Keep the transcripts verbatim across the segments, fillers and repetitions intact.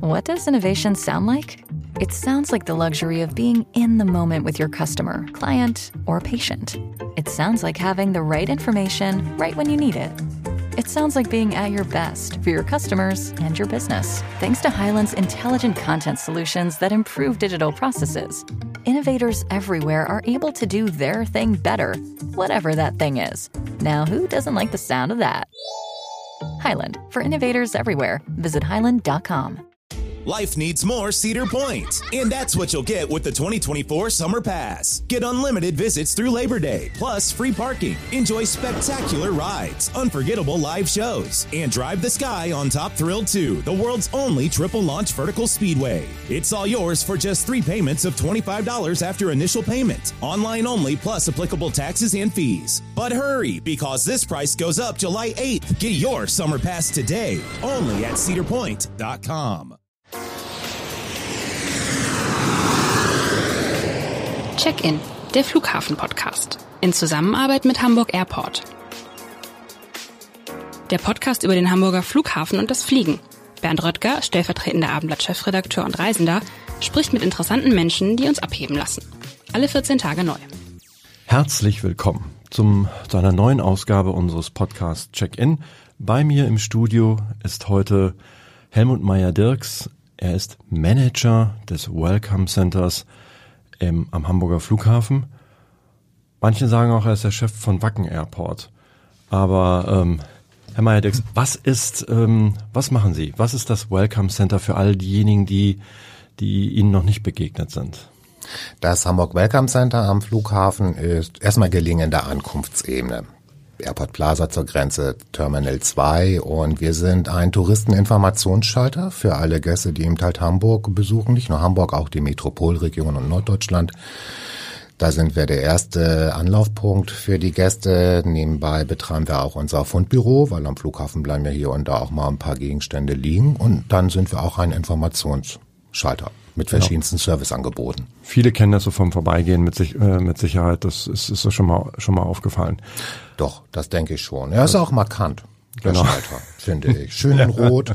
What does innovation sound like? It sounds like the luxury of being in the moment with your customer, client, or patient. It sounds like having the right information right when you need it. It sounds like being at your best for your customers and your business. Thanks to Hyland's intelligent content solutions that improve digital processes, innovators everywhere are able to do their thing better, whatever that thing is. Now, who doesn't like the sound of that? Hyland, for innovators everywhere. Visit hyland dot com. Life needs more Cedar Point, and that's what you'll get with the twenty twenty-four Summer Pass. Get unlimited visits through Labor Day, plus free parking. Enjoy spectacular rides, unforgettable live shows, and drive the sky on Top Thrill two, the world's only triple-launch vertical speedway. It's all yours for just three payments of twenty-five dollars after initial payment. Online only, plus applicable taxes and fees. But hurry, because this price goes up July eighth. Get your Summer Pass today, only at cedar point dot com. Check-in, der Flughafen-Podcast, in Zusammenarbeit mit Hamburg Airport. Der Podcast über den Hamburger Flughafen und das Fliegen. Bernd Röttger, stellvertretender Abendblatt-Chefredakteur und Reisender, spricht mit interessanten Menschen, die uns abheben lassen. Alle vierzehn Tage neu. Herzlich willkommen zum, zu einer neuen Ausgabe unseres Podcasts Check-in. Bei mir im Studio ist heute Helmut Meyer-Dirks. Er ist Manager des Welcome Centers im, am Hamburger Flughafen. Manche sagen auch, er ist der Chef von Wacken Airport. Aber ähm, Herr Meyer-Dirks, was ist, ähm, was machen Sie? Was ist das Welcome Center für all diejenigen, die, die Ihnen noch nicht begegnet sind? Das Hamburg Welcome Center am Flughafen ist erstmal gelegen in der Ankunftsebene. Airport Plaza zur Grenze, Terminal zwei, und wir sind ein Touristeninformationsschalter für alle Gäste, die eben halt Hamburg besuchen, nicht nur Hamburg, auch die Metropolregion und Norddeutschland. Da sind wir der erste Anlaufpunkt für die Gäste. Nebenbei betreiben wir auch unser Fundbüro, weil am Flughafen bleiben ja hier und da auch mal ein paar Gegenstände liegen, und dann sind wir auch ein Informationsschalter mit verschiedensten genau. Serviceangeboten. Viele kennen das so vom Vorbeigehen mit, sich, äh, mit Sicherheit, das ist, ist so schon mal, schon mal aufgefallen. Doch, das denke ich schon. Er ist auch markant, der genau. Schalter, finde ich. Schön in Rot.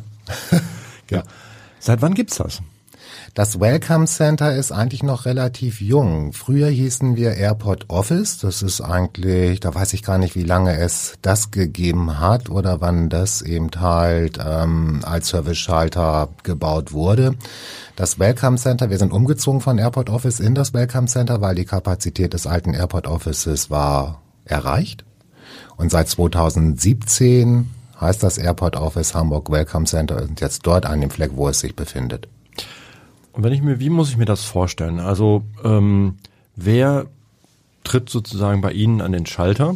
Ja. Seit wann gibt's das? Das Welcome Center ist eigentlich noch relativ jung. Früher hießen wir Airport Office. Das ist eigentlich, da weiß ich gar nicht, wie lange es das gegeben hat oder wann das eben halt ähm, als Service-Schalter gebaut wurde. Das Welcome Center, wir sind umgezogen von Airport Office in das Welcome Center, weil die Kapazität des alten Airport Offices war erreicht. Und seit zweitausendsiebzehn heißt das Airport Office Hamburg Welcome Center und jetzt dort an dem Fleck, wo es sich befindet. Und wenn ich mir, wie muss ich mir das vorstellen? Also ähm, wer tritt sozusagen bei Ihnen an den Schalter?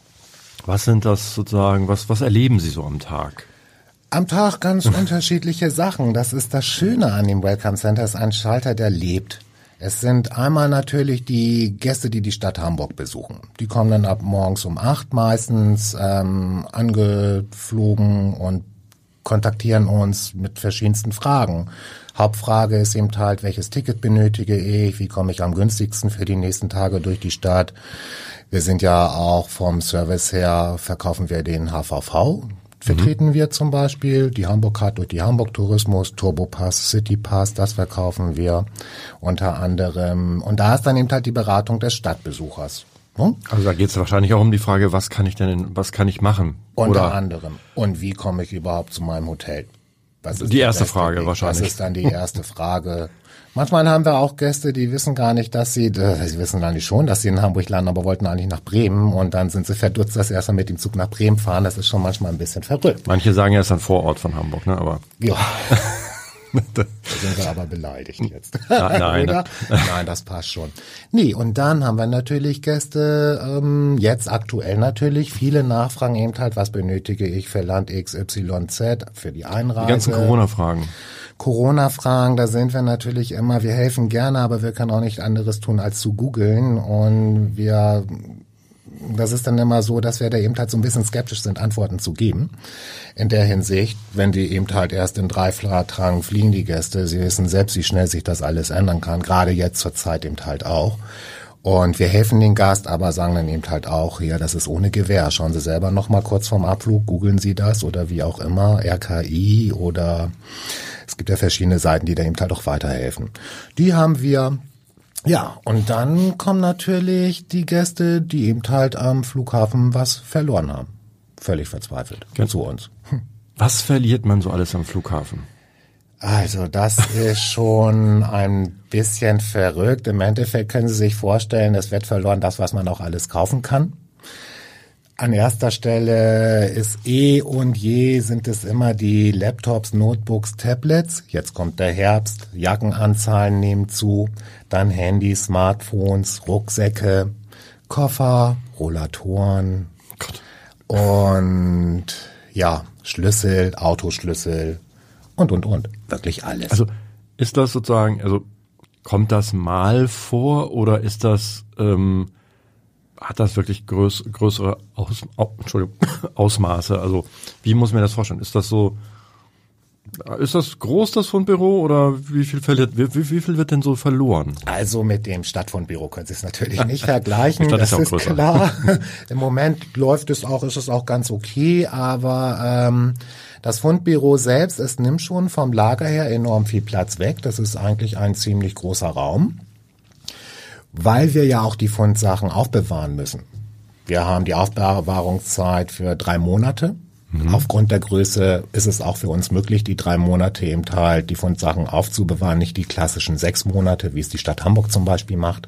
Was sind das sozusagen, was, was erleben Sie so am Tag? Am Tag ganz unterschiedliche Sachen. Das ist das Schöne an dem Welcome Center, es ist ein Schalter, der lebt. Es sind einmal natürlich die Gäste, die die Stadt Hamburg besuchen. Die kommen dann ab morgens um acht meistens ähm, angeflogen und kontaktieren uns mit verschiedensten Fragen. Hauptfrage ist eben halt, welches Ticket benötige ich, wie komme ich am günstigsten für die nächsten Tage durch die Stadt. Wir sind ja auch vom Service her, verkaufen wir den H V V, vertreten mhm. wir zum Beispiel, die Hamburg-Card durch die Hamburg-Tourismus, Turbopass, Citypass, das verkaufen wir unter anderem. Und da ist dann eben halt die Beratung des Stadtbesuchers. Hm? Also da geht es wahrscheinlich auch um die Frage, was kann ich denn, was kann ich machen? Unter Oder anderem. Und wie komme ich überhaupt zu meinem Hotel? Was ist die erste beste Frage Weg? wahrscheinlich. Das ist dann die erste Frage. Manchmal haben wir auch Gäste, die wissen gar nicht, dass sie, äh, sie wissen eigentlich schon, dass sie in Hamburg landen, aber wollten eigentlich nach Bremen, und dann sind sie verdutzt, dass sie erstmal mit dem Zug nach Bremen fahren. Das ist schon manchmal ein bisschen verrückt. Manche sagen ja, es ist ein Vorort von Hamburg, ne? Aber ja. Da sind wir aber beleidigt jetzt. Nein, nein, Oder? Nein, das passt schon. Nee, und dann haben wir natürlich Gäste, ähm, jetzt aktuell natürlich, viele Nachfragen eben halt, was benötige ich für Land X Y Z, für die Einreise. Die ganzen Corona-Fragen. Corona-Fragen, da sind wir natürlich immer, wir helfen gerne, aber wir können auch nicht anderes tun, als zu googeln, und wir... Das ist dann immer so, dass wir da eben halt so ein bisschen skeptisch sind, Antworten zu geben. In der Hinsicht, wenn die eben halt erst in drei Tagen fliegen, die Gäste, sie wissen selbst, wie schnell sich das alles ändern kann, gerade jetzt zur Zeit eben halt auch. Und wir helfen den Gast, aber sagen dann eben halt auch, ja, das ist ohne Gewähr. Schauen Sie selber noch mal kurz vorm Abflug, googeln Sie das oder wie auch immer, R K I oder es gibt ja verschiedene Seiten, die da eben halt auch weiterhelfen. Die haben wir. Ja, und dann kommen natürlich die Gäste, die eben halt am Flughafen was verloren haben. Völlig verzweifelt Ja. zu uns. Was verliert man so alles am Flughafen? Also das ist schon ein bisschen verrückt. Im Endeffekt können Sie sich vorstellen, es wird verloren das, was man auch alles kaufen kann. An erster Stelle ist eh und je sind es immer die Laptops, Notebooks, Tablets. Jetzt kommt der Herbst, Jackenanzahlen nehmen zu, dann Handys, Smartphones, Rucksäcke, Koffer, Rollatoren Gott. und ja, Schlüssel, Autoschlüssel und, und, und. Wirklich alles. Also ist das sozusagen, also kommt das mal vor oder ist das, ähm, hat das wirklich größ, größere Aus, oh, Entschuldigung, Ausmaße? Also wie muss man das vorstellen? Ist das so, ist das groß, das Fundbüro, oder wie viel verliert, wie, wie, wie viel wird denn so verloren? Also mit dem Stadtfundbüro können Sie es natürlich nicht vergleichen, Die Stadt das ist ja auch ist größer. klar. Im Moment läuft es auch, ist es auch ganz okay, aber ähm, das Fundbüro selbst, es nimmt schon vom Lager her enorm viel Platz weg. Das ist eigentlich ein ziemlich großer Raum, weil wir ja auch die Fundsachen aufbewahren müssen. Wir haben die Aufbewahrungszeit für drei Monate. Mhm. Aufgrund der Größe ist es auch für uns möglich, die drei Monate eben halt die Fundsachen aufzubewahren, nicht die klassischen sechs Monate, wie es die Stadt Hamburg zum Beispiel macht.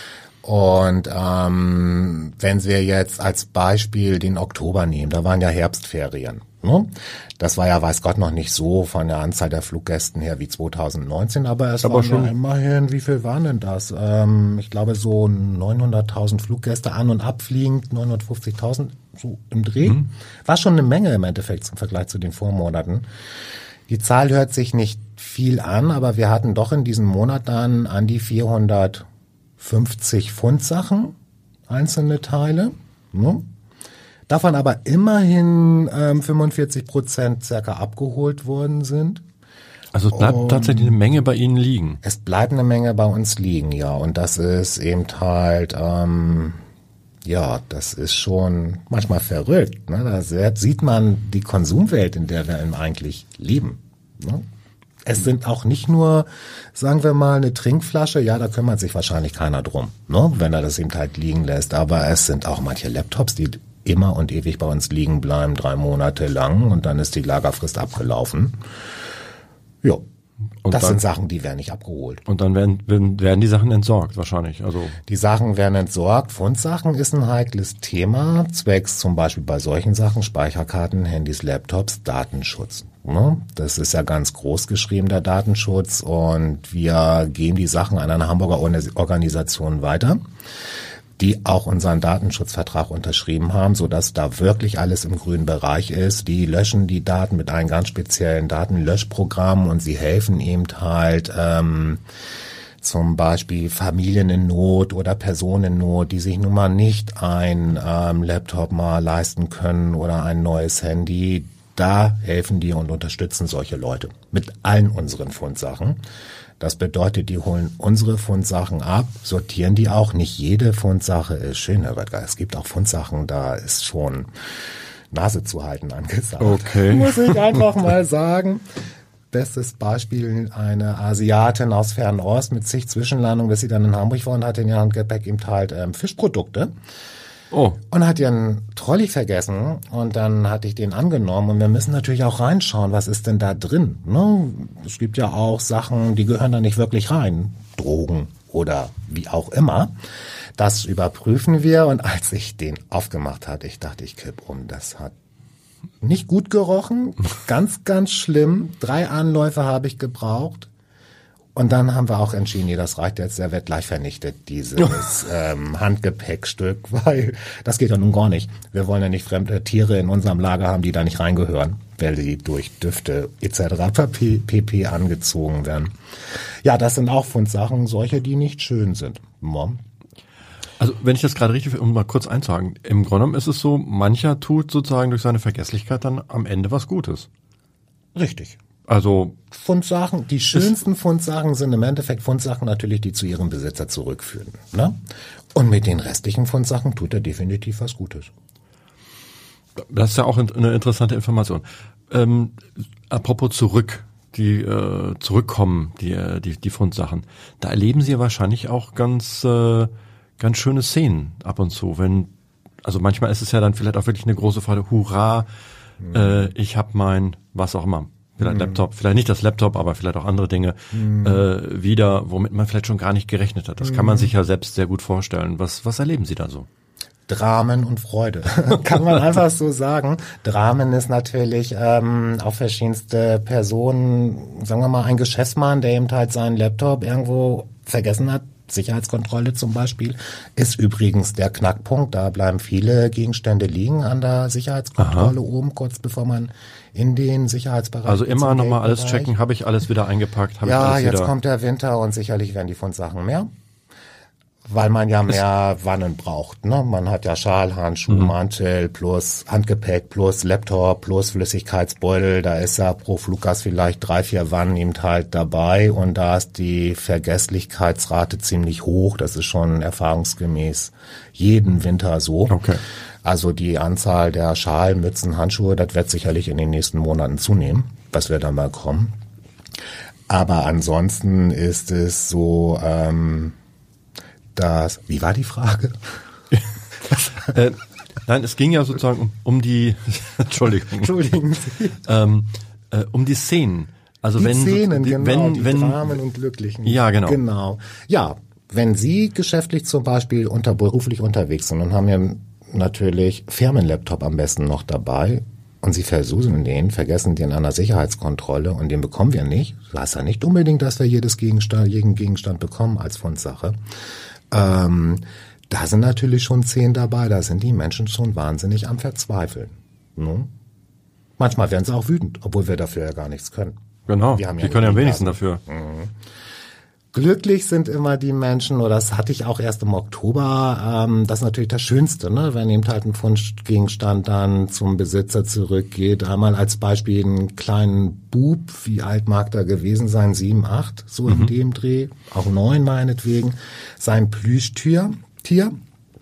Und ähm, wenn wir jetzt als Beispiel den Oktober nehmen, da waren ja Herbstferien. Ne? Das war ja, weiß Gott, noch nicht so von der Anzahl der Fluggästen her wie zweitausendneunzehn, aber es Aber waren schon ja immerhin, wie viel waren denn das? Ähm, ich glaube so neunhunderttausend Fluggäste an- und abfliegend, neunhundertfünfzigtausend so im Dreh. Mhm. War schon eine Menge im Endeffekt zum Vergleich zu den Vormonaten. Die Zahl hört sich nicht viel an, aber wir hatten doch in diesem Monat dann an die vierhundertfünfzig Fundsachen, einzelne Teile. Ne? Davon aber immerhin ähm, fünfundvierzig Prozent circa abgeholt worden sind. Also es bleibt Und tatsächlich eine Menge bei Ihnen liegen. Es bleibt eine Menge bei uns liegen, ja. Und das ist eben halt, ähm, ja, das ist schon manchmal verrückt. Ne? Da sieht man die Konsumwelt, in der wir eigentlich leben. Ne? Es sind auch nicht nur, sagen wir mal, eine Trinkflasche, ja, da kümmert sich wahrscheinlich keiner drum, ne? Wenn er das eben halt liegen lässt. Aber es sind auch manche Laptops, die immer und ewig bei uns liegen bleiben, drei Monate lang, und dann ist die Lagerfrist abgelaufen. Ja, Und das dann, sind Sachen, die werden nicht abgeholt. Und dann werden, werden, werden die Sachen entsorgt wahrscheinlich. Also Die Sachen werden entsorgt. Fundsachen ist ein heikles Thema, zwecks zum Beispiel bei solchen Sachen, Speicherkarten, Handys, Laptops, Datenschutz. Ne? Das ist ja ganz groß geschrieben, der Datenschutz, und wir geben die Sachen an eine Hamburger Organisation weiter, die auch unseren Datenschutzvertrag unterschrieben haben, sodass da wirklich alles im grünen Bereich ist. Die löschen die Daten mit einem ganz speziellen Datenlöschprogramm, und sie helfen eben halt ähm, zum Beispiel Familien in Not oder Personen in Not, die sich nun mal nicht ein ähm, Laptop mal leisten können oder ein neues Handy. Da helfen die und unterstützen solche Leute mit allen unseren Fundsachen. Das bedeutet, die holen unsere Fundsachen ab, sortieren die auch. Nicht jede Fundsache ist schön, Herr Röttger. Es gibt auch Fundsachen, da ist schon Nase zu halten angesagt. Okay. Muss ich einfach mal sagen. Bestes Beispiel, eine Asiatin aus Fernost mit zig Zwischenlandungen, bis sie dann in Hamburg war und hatte in ihrem Gepäck eben halt ähm, Fischprodukte. Oh. Und hat ihren Trolley vergessen, und dann hatte ich den angenommen, und wir müssen natürlich auch reinschauen, was ist denn da drin, ne? Es gibt ja auch Sachen, die gehören da nicht wirklich rein, Drogen oder wie auch immer. Das überprüfen wir, und als ich den aufgemacht hatte, ich dachte, ich kipp um, das hat nicht gut gerochen, ganz, ganz schlimm. Drei Anläufe habe ich gebraucht. Und dann haben wir auch entschieden, nee, das reicht jetzt, der wird gleich vernichtet, dieses ähm, Handgepäckstück, weil das geht ja nun gar nicht. Wir wollen ja nicht fremde Tiere in unserem Lager haben, die da nicht reingehören, weil die durch Düfte et cetera pp. Angezogen werden. Ja, das sind auch Fundsachen, solche, die nicht schön sind. Mom. Also wenn ich das gerade richtig, um mal kurz einzuhaken, im Grunde genommen ist es so, mancher tut sozusagen durch seine Vergesslichkeit dann am Ende was Gutes. Richtig. Also Fundsachen, die schönsten Fundsachen sind im Endeffekt Fundsachen natürlich, die zu ihrem Besitzer zurückführen. Ne? Und mit den restlichen Fundsachen tut er definitiv was Gutes. Das ist ja auch eine interessante Information. Ähm, apropos zurück, die äh, zurückkommen, die, die die Fundsachen. Da erleben Sie ja wahrscheinlich auch ganz äh, ganz schöne Szenen ab und zu. Wenn, also manchmal ist es ja dann vielleicht auch wirklich eine große Freude. Hurra, mhm. äh, ich habe mein, was auch immer, vielleicht mhm. Laptop, vielleicht nicht das Laptop, aber vielleicht auch andere Dinge mhm. äh, wieder, womit man vielleicht schon gar nicht gerechnet hat. Das mhm. kann man sich ja selbst sehr gut vorstellen. Was was erleben Sie da so? Dramen und Freude, kann man einfach so sagen. Dramen ist natürlich ähm, auf verschiedenste Personen, sagen wir mal ein Geschäftsmann, der eben halt seinen Laptop irgendwo vergessen hat, Sicherheitskontrolle zum Beispiel, ist übrigens der Knackpunkt. Da bleiben viele Gegenstände liegen an der Sicherheitskontrolle Aha. oben, kurz bevor man in den Sicherheitsbereich... Also immer nochmal alles checken, habe ich alles wieder eingepackt? Hab ja, ich alles jetzt wieder kommt der Winter und sicherlich werden die Fundsachen mehr. Weil man ja mehr Wannen braucht, ne? Man hat ja Schal, Handschuh, mhm. Mantel plus Handgepäck plus Laptop plus Flüssigkeitsbeutel. Da ist ja pro Fluggast vielleicht drei, vier Wannen eben halt dabei und da ist die Vergesslichkeitsrate ziemlich hoch. Das ist schon erfahrungsgemäß jeden Winter so. Okay. Also die Anzahl der Schal, Mützen, Handschuhe, das wird sicherlich in den nächsten Monaten zunehmen, was wir dann mal kommen. Aber ansonsten ist es so, ähm, Das, wie war die Frage? äh, nein, es ging ja sozusagen um, um die, Entschuldigung, Entschuldigen Sie. Ähm, äh, um die Szenen. Also die wenn, Szenen, die, genau, wenn, die wenn, Dramen und Glücklichen. Ja, genau. Genau. Ja, wenn Sie geschäftlich zum Beispiel unter, beruflich unterwegs sind und haben ja natürlich Firmenlaptop am besten noch dabei und Sie versuchen den, vergessen den an der Sicherheitskontrolle und den bekommen wir nicht. Das heißt ja nicht unbedingt, dass wir jedes Gegenstand, jeden Gegenstand bekommen als Fundsache. Ähm, da sind natürlich schon zehn dabei, da sind die Menschen schon wahnsinnig am Verzweifeln. Ne? Manchmal werden sie auch wütend, obwohl wir dafür ja gar nichts können. Genau, wir haben die ja können ja am wenigsten dafür. Mhm. Glücklich sind immer die Menschen, oder das hatte ich auch erst im Oktober, ähm, das ist natürlich das Schönste, ne? Wenn eben halt ein Fundgegenstand dann zum Besitzer zurückgeht. Einmal als Beispiel einen kleinen Bub, wie alt mag der gewesen sein? Sieben, acht, so mhm. in dem Dreh, auch neun meinetwegen. Sein Plüschtier, Tier.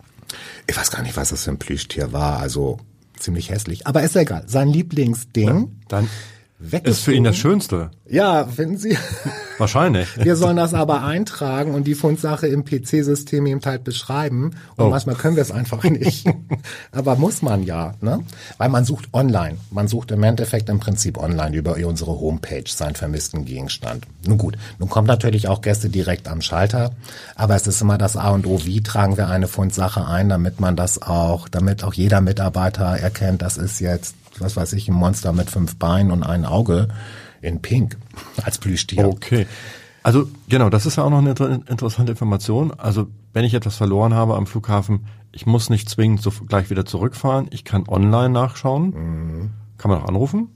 Ich weiß gar nicht, was das für ein Plüschtier war, also ziemlich hässlich. Aber ist ja egal, sein Lieblingsding. Ja, dann ist für ihn das Schönste. Ja, finden Sie? Wahrscheinlich. Wir sollen das aber eintragen und die Fundsache im P C-System eben halt beschreiben. Und oh. manchmal können wir es einfach nicht. Aber muss man ja, ne? Weil man sucht online. Man sucht im Endeffekt im Prinzip online über unsere Homepage seinen vermissten Gegenstand. Nun gut, nun kommen natürlich auch Gäste direkt am Schalter. Aber es ist immer das A und O. Wie tragen wir eine Fundsache ein, damit man das auch, damit auch jeder Mitarbeiter erkennt, das ist jetzt, was weiß ich, ein Monster mit fünf Beinen und ein Auge in Pink als Plüschtier. Okay. Also genau, das ist ja auch noch eine interessante Information. Also wenn ich etwas verloren habe am Flughafen, ich muss nicht zwingend so gleich wieder zurückfahren. Ich kann online nachschauen. Mhm. Kann man auch anrufen?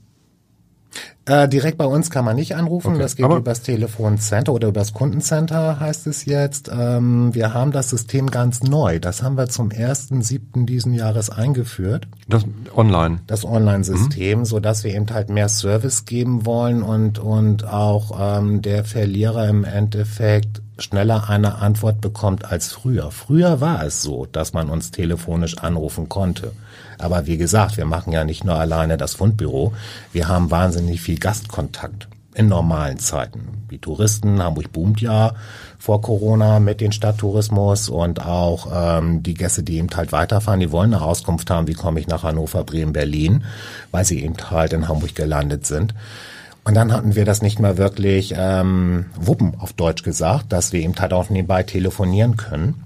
Äh, direkt bei uns kann man nicht anrufen, okay. Das geht Aber übers Telefoncenter oder übers Kundencenter heißt es jetzt. Ähm, wir haben das System ganz neu. Das haben wir zum ersten siebten diesen Jahres eingeführt. Das online? Das Online-System, mhm. so dass wir eben halt mehr Service geben wollen und und auch ähm, der Verlierer im Endeffekt schneller eine Antwort bekommt als früher. Früher war es so, dass man uns telefonisch anrufen konnte. Aber wie gesagt, wir machen ja nicht nur alleine das Fundbüro, wir haben wahnsinnig viel Gastkontakt in normalen Zeiten. Die Touristen, Hamburg boomt ja vor Corona mit dem Stadttourismus und auch ähm, die Gäste, die eben halt weiterfahren, die wollen eine Auskunft haben, wie komme ich nach Hannover, Bremen, Berlin, weil sie eben halt in Hamburg gelandet sind. Und dann hatten wir das nicht mehr wirklich ähm, wuppen, auf Deutsch gesagt, dass wir eben halt auch nebenbei telefonieren können.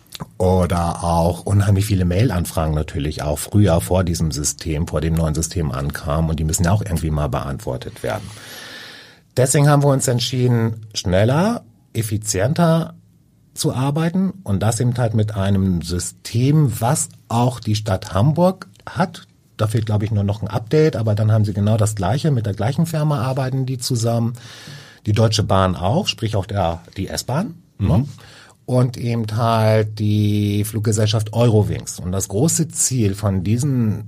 Oder auch unheimlich viele Mail-Anfragen natürlich auch früher vor diesem System, vor dem neuen System ankamen und die müssen ja auch irgendwie mal beantwortet werden. Deswegen haben wir uns entschieden, schneller, effizienter zu arbeiten und das eben halt mit einem System, was auch die Stadt Hamburg hat. Da fehlt, glaube ich, nur noch ein Update, aber dann haben sie genau das Gleiche. Mit der gleichen Firma arbeiten die zusammen. Die Deutsche Bahn auch, sprich auch der die S-Bahn. Mhm. Ne? Und eben halt die Fluggesellschaft Eurowings. Und das große Ziel von diesem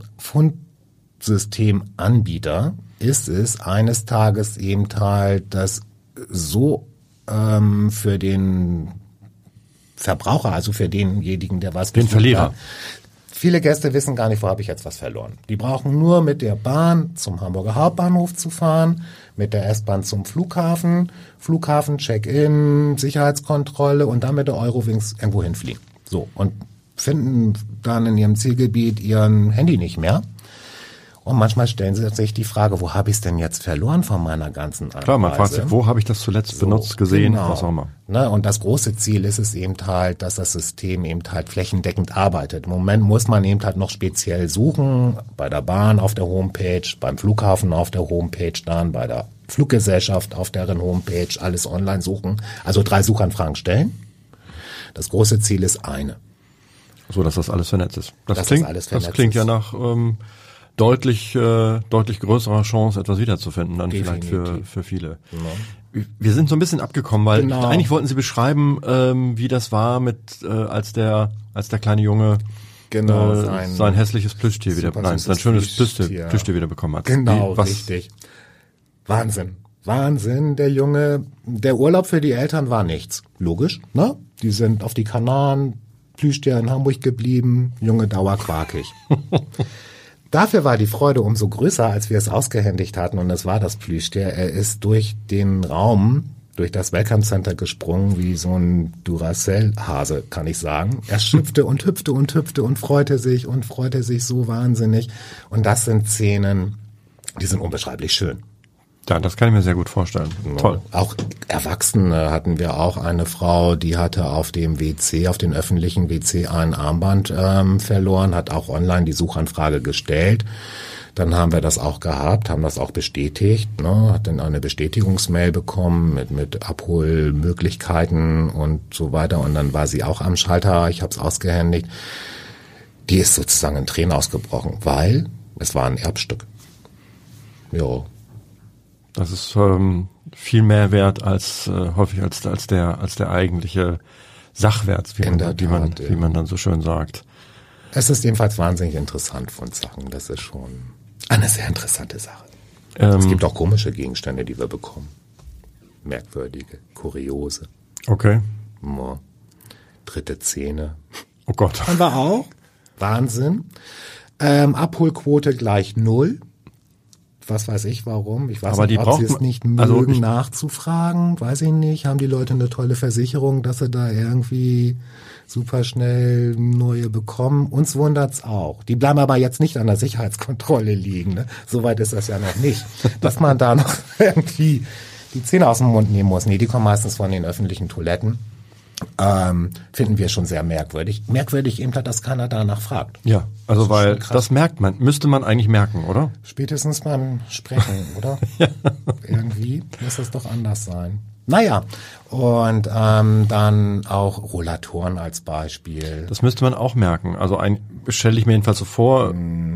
Fundsystemanbieter ist es, eines Tages eben halt das so ähm, für den Verbraucher, also für denjenigen, der was Den Verlierer. Hat. Viele Gäste wissen gar nicht, wo habe ich jetzt was verloren. Die brauchen nur mit der Bahn zum Hamburger Hauptbahnhof zu fahren, mit der S-Bahn zum Flughafen, Flughafen, Check-in, Sicherheitskontrolle und dann mit der Eurowings irgendwo hinfliegen. So, und finden dann in ihrem Zielgebiet ihren Handy nicht mehr. Und manchmal stellen sie sich die Frage, wo habe ich es denn jetzt verloren von meiner ganzen Anreise? Klar, man fragt sich, wo habe ich das zuletzt so, benutzt, gesehen, genau. was auch immer. Ne, und das große Ziel ist es eben halt, dass das System eben halt flächendeckend arbeitet. Im Moment muss man eben halt noch speziell suchen, bei der Bahn auf der Homepage, beim Flughafen auf der Homepage, dann bei der Fluggesellschaft auf deren Homepage, alles online suchen. Also drei Suchanfragen stellen. Das große Ziel ist eine. So, dass das alles vernetzt ist. Das, dass klingt, das, alles das klingt ja nach ähm, deutlich äh, deutlich größerer Chance, etwas wiederzufinden, dann Definitiv. vielleicht für für viele. Ja. Wir sind so ein bisschen abgekommen, weil Genau. eigentlich wollten Sie beschreiben, ähm, wie das war mit äh, als der als der kleine Junge Genau, äh, sein, sein hässliches Plüschtier wieder, super nein, süßes sein schönes Plüschtier. Plüschtier, Plüschtier wieder bekommen hat. Genau, Wie, was, richtig. Wahnsinn. Wahnsinn, der Junge. Der Urlaub für die Eltern war nichts. Logisch, ne? Die sind auf die Kanaren, Plüschtier in Hamburg geblieben, Junge dauerquakig. Dafür war die Freude umso größer, als wir es ausgehändigt hatten, und es war das Plüschtier. Er ist durch den Raum, durch das Welcome Center gesprungen, wie so ein Duracell-Hase, kann ich sagen. Er schüpfte und hüpfte und hüpfte und freute sich und freute sich so wahnsinnig. Und das sind Szenen, die sind unbeschreiblich schön. Ja, das kann ich mir sehr gut vorstellen. Ja. Toll. Auch Erwachsene hatten wir auch eine Frau, die hatte auf dem W C, auf den öffentlichen W C ein Armband ähm, verloren, hat auch online die Suchanfrage gestellt. Dann haben wir das auch gehabt, haben das auch bestätigt, ne, hat dann eine Bestätigungsmail bekommen mit mit Abholmöglichkeiten und so weiter. Und dann war sie auch am Schalter, ich habe es ausgehändigt. Die ist sozusagen in Tränen ausgebrochen, weil es war ein Erbstück. Ja. Das ist ähm, viel mehr wert als äh, häufig als als der als der eigentliche Sachwert, wie man, der wie, man Tat, ja. wie man dann so schön sagt. Es ist jedenfalls wahnsinnig interessant von Sachen. Das ist schon eine sehr interessante Sache. Ähm, es gibt auch komische Gegenstände, die wir bekommen. Merkwürdige, kuriose. Okay. Ja. Dritte Zähne. Oh Gott. Haben wir auch. Wahnsinn. Ähm, Abholquote gleich null. Was weiß ich warum. Ich weiß Aber nicht, die ob braucht sie es man- nicht mögen, also ich- nachzufragen. Weiß ich nicht. Haben die Leute eine tolle Versicherung, dass sie da irgendwie super schnell neue bekommen? Uns wundert's auch. Die bleiben aber jetzt nicht an der Sicherheitskontrolle liegen. Ne? Soweit ist das ja noch nicht. Dass man da noch irgendwie die Zähne aus dem Mund nehmen muss. Nee, die kommen meistens von den öffentlichen Toiletten. Ähm, finden wir schon sehr merkwürdig. Merkwürdig eben, dass keiner danach fragt. Ja, also Das ist weil schon krass. das merkt man, müsste man eigentlich merken, oder? Spätestens beim Sprechen, oder? Ja. Irgendwie muss das doch anders sein. Naja, und ähm, dann auch Rollatoren als Beispiel. Das müsste man auch merken. Also ein stelle ich mir jedenfalls so vor,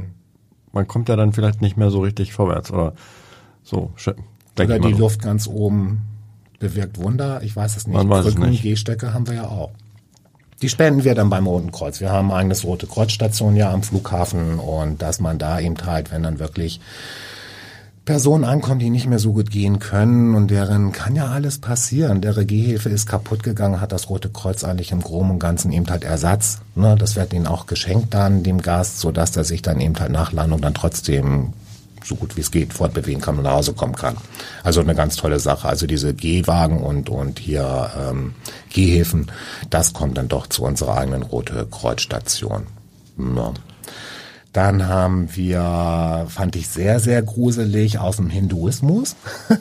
man kommt ja dann vielleicht nicht mehr so richtig vorwärts oder so. sch- Denke Oder ich mal die so. Luft ganz oben bewirkt Wunder. Ich weiß es nicht. Man weiß es Krücken, nicht. Gehstöcke haben wir ja auch. Die spenden wir dann beim Roten Kreuz. Wir haben eine eigenes Rote Kreuz-Station ja am Flughafen, und dass man da eben halt, wenn dann wirklich Personen ankommen, die nicht mehr so gut gehen können, und deren kann ja alles passieren. Deren Gehhilfe ist kaputt gegangen, hat das Rote Kreuz eigentlich im Groben und Ganzen eben halt Ersatz. Ne? Das wird ihnen auch geschenkt dann, dem Gast, sodass er sich dann eben halt nach Landung dann trotzdem so gut wie es geht fortbewegen kann und nach Hause kommen kann. Also eine ganz tolle Sache. Also diese Gehwagen und und hier ähm, Gehhilfen, das kommt dann doch zu unserer eigenen Rote Kreuz-Station. Ja. Dann haben wir, fand ich sehr, sehr gruselig, aus dem Hinduismus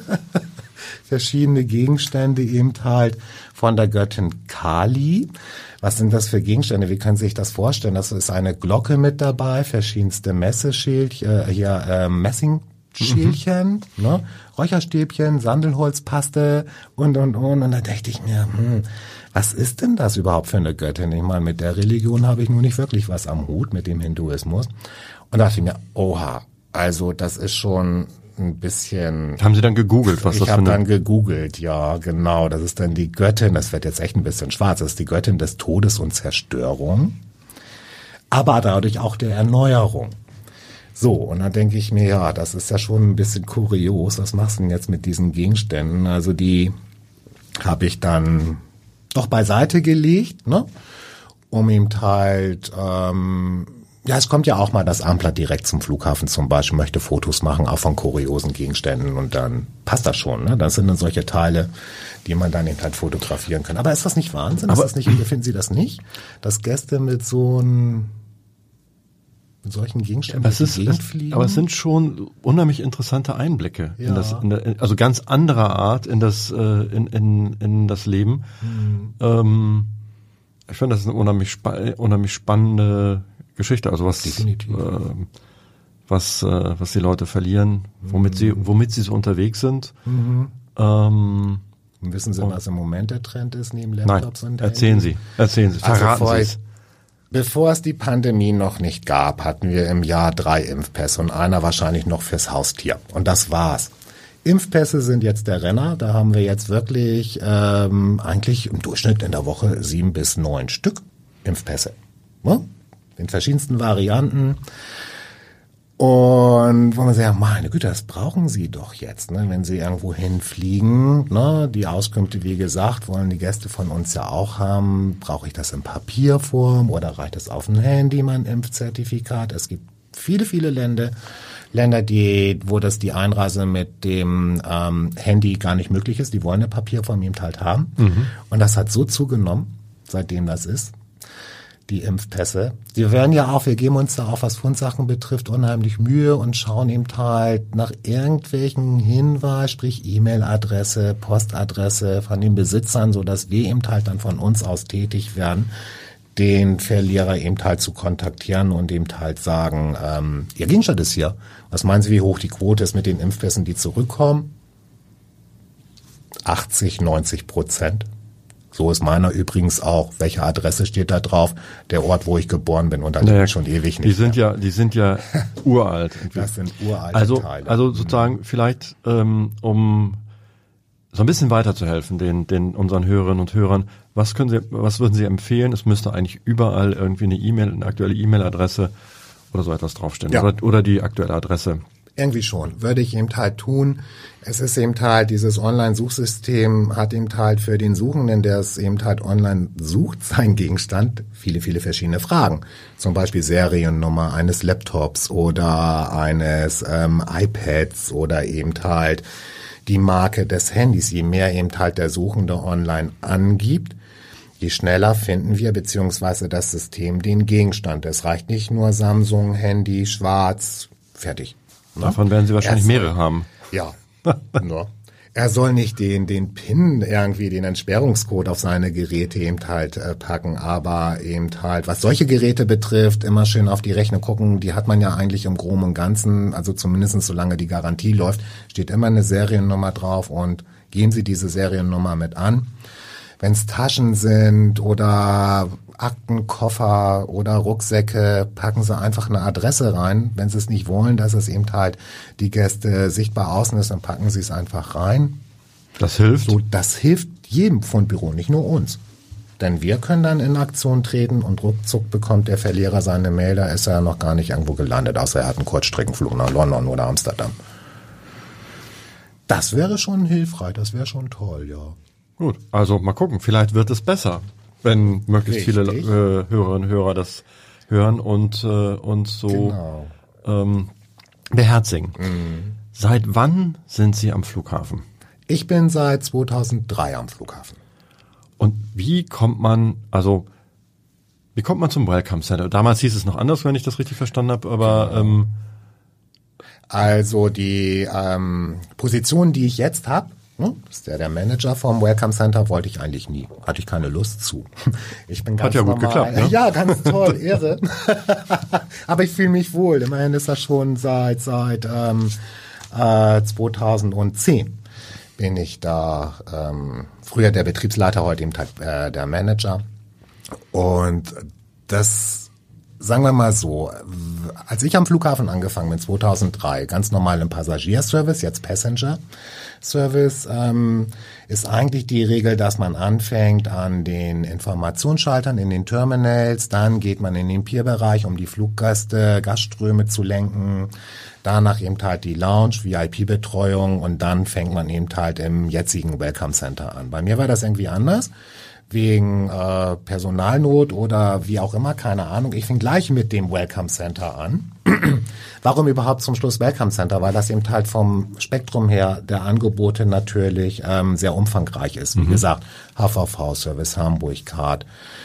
verschiedene Gegenstände eben halt von der Göttin Kali. Was sind das für Gegenstände? Wie können Sie sich das vorstellen? Das ist eine Glocke mit dabei, verschiedenste Messeschildchen, äh, hier äh, Messingschälchen, mhm. ne? Räucherstäbchen, Sandelholzpaste und und und. Und da dachte ich mir, hm, was ist denn das überhaupt für eine Göttin? Ich meine, mit der Religion habe ich nun nicht wirklich was am Hut, mit dem Hinduismus. Und da dachte ich mir, oha, also das ist schon ein bisschen... Haben Sie dann gegoogelt, was ich das für habe eine... dann gegoogelt, ja, genau. Das ist dann die Göttin, das wird jetzt echt ein bisschen schwarz, das ist die Göttin des Todes und Zerstörung, aber dadurch auch der Erneuerung. So, und dann denke ich mir, ja, das ist ja schon ein bisschen kurios. Was machst du denn jetzt mit diesen Gegenständen? Also die habe ich dann doch beiseite gelegt, ne? Um ihm halt, ähm, ja, es kommt ja auch mal das Ampler direkt zum Flughafen zum Beispiel, möchte Fotos machen, auch von kuriosen Gegenständen und dann passt das schon, ne? Das sind dann solche Teile, die man dann eben halt fotografieren kann. Aber ist das nicht Wahnsinn? Aber ist das nicht, finden Sie das nicht? Dass Gäste mit so einem, mit solchen Gegenständen aber es, durch ist, die Gegend es, fliegen? aber es sind schon unheimlich interessante Einblicke Ja. in das, in der, also ganz anderer Art in das, äh, in, in, in das Leben. Mhm. Ähm, ich finde, das ist eine unheimlich, spa unheimlich spannende Geschichte. Also was, Definitiv. äh, was, äh, was die Leute verlieren, womit mhm. sie, womit sie so unterwegs sind. Mhm. Ähm, Und wissen Sie, was im Moment der Trend ist neben nein, Laptops und erzählen Handys? Sie, erzählen Sie, Also verraten vor- Sie es. Bevor es die Pandemie noch nicht gab, hatten wir im Jahr drei Impfpässe und einer wahrscheinlich noch fürs Haustier. Und das war's. Impfpässe sind jetzt der Renner. Da haben wir jetzt wirklich ähm, eigentlich im Durchschnitt in der Woche sieben bis neun Stück Impfpässe. Ne? In verschiedensten Varianten. Und wo man sagt, meine Güte, das brauchen Sie doch jetzt, ne? Wenn Sie irgendwo hinfliegen. Ne? Die Auskünfte, wie gesagt, wollen die Gäste von uns ja auch haben. Brauche ich das in Papierform oder reicht es auf dem Handy, mein Impfzertifikat? Es gibt viele, viele Länder, Länder, die, wo das die Einreise mit dem ähm, Handy gar nicht möglich ist. Die wollen eine Papierform eben halt haben. Mhm. Und das hat so zugenommen, seitdem das ist. Die Impfpässe. Die werden ja auch, wir geben uns da auch, was Fundsachen betrifft, unheimlich Mühe und schauen eben halt nach irgendwelchen Hinweis, sprich E-Mail-Adresse, Postadresse von den Besitzern, so dass wir eben halt dann von uns aus tätig werden, den Verlierer eben halt zu kontaktieren und eben halt sagen, ähm, Ihr Gegenstand ist hier. Was meinen Sie, wie hoch die Quote ist mit den Impfpässen, die zurückkommen? achtzig, neunzig Prozent. So ist meiner übrigens auch. Welche Adresse steht da drauf? Der Ort, wo ich geboren bin. Und dann Naja, schon ewig nicht die sind mehr. ja, die sind ja uralt. Das sind uralte also, Teile. Also sozusagen vielleicht, ähm, um so ein bisschen weiterzuhelfen den, den unseren Hörerinnen und Hörern, was können Sie, was würden Sie empfehlen? Es müsste eigentlich überall irgendwie eine E-Mail, eine aktuelle E-Mail-Adresse oder so etwas draufstehen. Ja. Oder, oder die aktuelle Adresse. Irgendwie schon. Würde ich eben halt tun. Es ist eben halt, dieses Online-Suchsystem hat eben halt für den Suchenden, der es eben halt online sucht, sein Gegenstand, viele, viele verschiedene Fragen. Zum Beispiel Seriennummer eines Laptops oder eines ähm, iPads oder eben halt die Marke des Handys. Je mehr eben halt der Suchende online angibt, je schneller finden wir beziehungsweise das System den Gegenstand. Es reicht nicht nur Samsung, Handy, schwarz, fertig. Davon werden Sie wahrscheinlich soll, mehrere haben. Ja. ja. Er soll nicht den, den PIN irgendwie, den Entsperrungscode auf seine Geräte eben halt äh, packen, aber eben halt, was solche Geräte betrifft, immer schön auf die Rechnung gucken. Die hat man ja eigentlich im Groben und Ganzen, also zumindest solange die Garantie läuft, steht immer eine Seriennummer drauf und geben Sie diese Seriennummer mit an. Wenn es Taschen sind oder Akten, Koffer oder Rucksäcke, packen Sie einfach eine Adresse rein. Wenn Sie es nicht wollen, dass es eben halt die Gäste sichtbar außen ist, dann packen Sie es einfach rein. Das hilft? So, das hilft jedem Fundbüro, nicht nur uns. Denn wir können dann in Aktion treten und ruckzuck bekommt der Verlierer seine Mail, da ist er noch gar nicht irgendwo gelandet, außer er hat einen Kurzstreckenflug nach London oder Amsterdam. Das wäre schon hilfreich, das wäre schon toll, ja. Gut, also mal gucken, vielleicht wird es besser, wenn möglichst Richtig. viele äh, Hörerinnen und Hörer das hören und äh, uns so Genau. ähm, beherzigen. Mhm. Seit wann sind Sie am Flughafen? Ich bin seit zweitausenddrei am Flughafen. Und wie kommt man, also wie kommt man zum Welcome Center? Damals hieß es noch anders, wenn ich das richtig verstanden habe, aber ähm, Also die ähm, Position, die ich jetzt habe, ne, ist der, der Manager vom Welcome Center, wollte ich eigentlich nie. Hatte ich keine Lust zu. Ich bin ganz Hat ja gut normal. geklappt, ne? Ja, ganz toll, irre. Aber ich fühle mich wohl. Immerhin ist das schon seit seit ähm, äh, zweitausendzehn bin ich da. Ähm, früher der Betriebsleiter, heute eben äh, der Manager. Und das, sagen wir mal so, als ich am Flughafen angefangen bin, zweitausenddrei, ganz normal im Passagierservice, jetzt Passenger Service, ähm, ist eigentlich die Regel, dass man anfängt an den Informationsschaltern in den Terminals, dann geht man in den Peer-Bereich, um die Fluggäste, Gastströme zu lenken, danach eben halt die Lounge, V I P-Betreuung und dann fängt man eben halt im jetzigen Welcome Center an. Bei mir war das irgendwie anders. wegen äh, Personalnot oder wie auch immer, keine Ahnung. Ich fing gleich mit dem Welcome Center an. Warum überhaupt zum Schluss Welcome Center? Weil das eben halt vom Spektrum her der Angebote natürlich ähm, sehr umfangreich ist. Wie mhm. gesagt, H V V-Service, Hamburg-Card,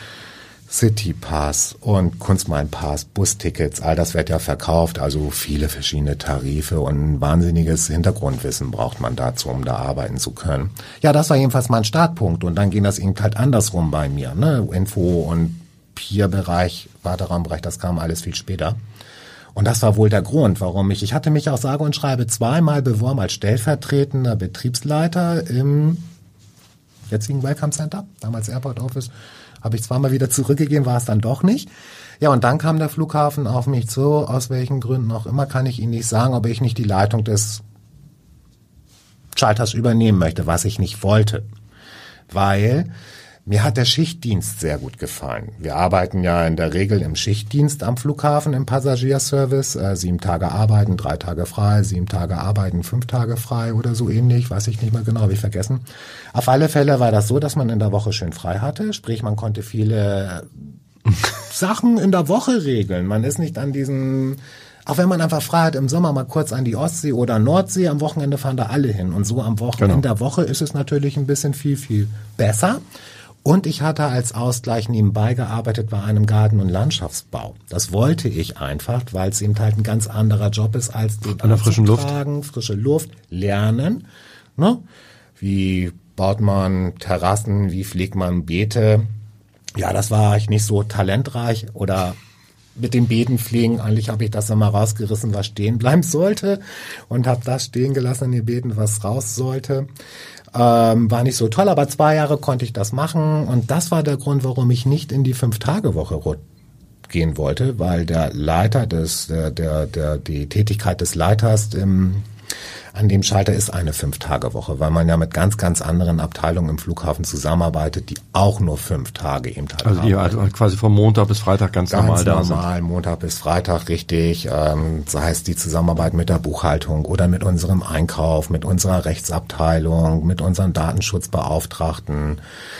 City-Pass und Kunstmain-Pass, Bustickets, all das wird ja verkauft, also viele verschiedene Tarife und ein wahnsinniges Hintergrundwissen braucht man dazu, um da arbeiten zu können. Ja, das war jedenfalls mein Startpunkt und dann ging das eben halt andersrum bei mir, ne? Info- und Peer-Bereich, Warteraumbereich, das kam alles viel später. Und das war wohl der Grund, warum ich, ich hatte mich auch sage und schreibe zweimal beworben als stellvertretender Betriebsleiter im jetzigen Welcome Center, damals Airport Office. Habe ich zweimal wieder zurückgegeben, war es dann doch nicht. Ja, und dann kam der Flughafen auf mich zu, aus welchen Gründen auch immer, kann ich Ihnen nicht sagen, ob ich nicht die Leitung des Schalters übernehmen möchte, was ich nicht wollte. Weil mir hat der Schichtdienst sehr gut gefallen. Wir arbeiten ja in der Regel im Schichtdienst am Flughafen, im Passagierservice. Äh, sieben Tage arbeiten, drei Tage frei, sieben Tage arbeiten, fünf Tage frei oder so ähnlich. Weiß ich nicht mehr genau, habe ich vergessen. Auf alle Fälle war das so, dass man in der Woche schön frei hatte. Sprich, man konnte viele Sachen in der Woche regeln. Man ist nicht an diesen... Auch wenn man einfach frei hat, im Sommer mal kurz an die Ostsee oder Nordsee, am Wochenende fahren da alle hin. Und so am Wochenende, genau. In der Woche ist es natürlich ein bisschen viel, viel besser. Und ich hatte als Ausgleich nebenbei gearbeitet bei einem Garten- und Landschaftsbau. Das wollte ich einfach, weil es eben halt ein ganz anderer Job ist als den an der frischen Luft. Frische Luft, lernen. Ne? Wie baut man Terrassen, wie pflegt man Beete? Ja, das war ich nicht so talentreich oder mit dem Beeten pflegen. Eigentlich habe ich das immer rausgerissen, was stehen bleiben sollte und habe das stehen gelassen in den Beeten, was raus sollte. Ähm, war nicht so toll, aber zwei Jahre konnte ich das machen und das war der Grund, warum ich nicht in die Fünf-Tage-Woche gehen wollte, weil der Leiter des, der, der, der, die Tätigkeit des Leiters im, an dem Schalter ist eine Fünf-Tage-Woche, weil man ja mit ganz, ganz anderen Abteilungen im Flughafen zusammenarbeitet, die auch nur fünf Tage eben halt also ihr also quasi vom Montag bis Freitag ganz, ganz normal da sind. Ganz normal, Montag bis Freitag, richtig. Ähm, sei es die Zusammenarbeit mit der Buchhaltung oder mit unserem Einkauf, mit unserer Rechtsabteilung, mit unseren Datenschutzbeauftragten,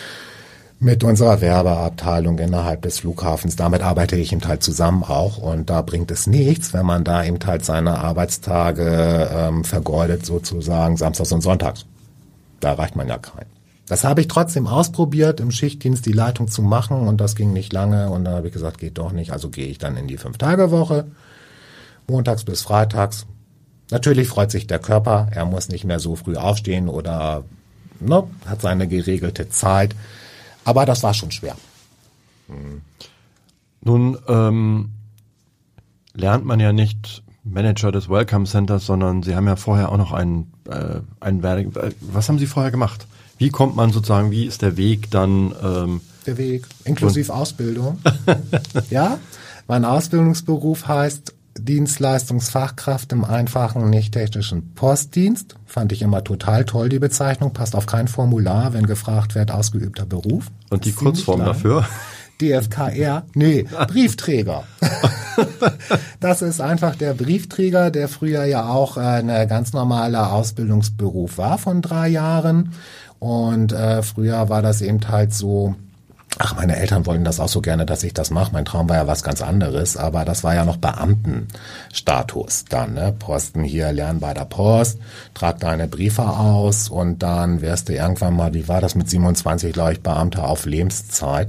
mit unserer Werbeabteilung innerhalb des Flughafens. Damit arbeite ich eben halt zusammen auch und da bringt es nichts, wenn man da eben halt seine Arbeitstage ähm, vergeudet sozusagen, samstags und sonntags. Da erreicht man ja keinen. Das habe ich trotzdem ausprobiert, im Schichtdienst die Leitung zu machen und das ging nicht lange und dann habe ich gesagt, geht doch nicht, also gehe ich dann in die Fünf-Tage-Woche, montags bis freitags. Natürlich freut sich der Körper, er muss nicht mehr so früh aufstehen oder ne, hat seine geregelte Zeit. Aber das war schon schwer. Hm. Nun ähm, lernt man ja nicht Manager des Welcome Centers, sondern Sie haben ja vorher auch noch einen, äh, einen Werdegang. Was haben Sie vorher gemacht? Wie kommt man sozusagen, wie ist der Weg dann? Ähm, der Weg, inklusive Ausbildung. Ja, mein Ausbildungsberuf heißt Dienstleistungsfachkraft im einfachen, nicht technischen Postdienst. Fand ich immer total toll, die Bezeichnung. Passt auf kein Formular, wenn gefragt wird, ausgeübter Beruf. Und die Kurzform dafür? D F K R? Nee, Briefträger. Das ist einfach der Briefträger, der früher ja auch äh, eine ganz normale Ausbildungsberuf war von drei Jahren. Und äh, früher war das eben halt so, ach, meine Eltern wollten das auch so gerne, dass ich das mache. Mein Traum war ja was ganz anderes, aber das war ja noch Beamtenstatus dann, ne? Posten hier, lernen bei der Post, trag deine Briefe aus und dann wärst du irgendwann mal, wie war das mit siebenundzwanzig, glaube ich, Beamter auf Lebenszeit.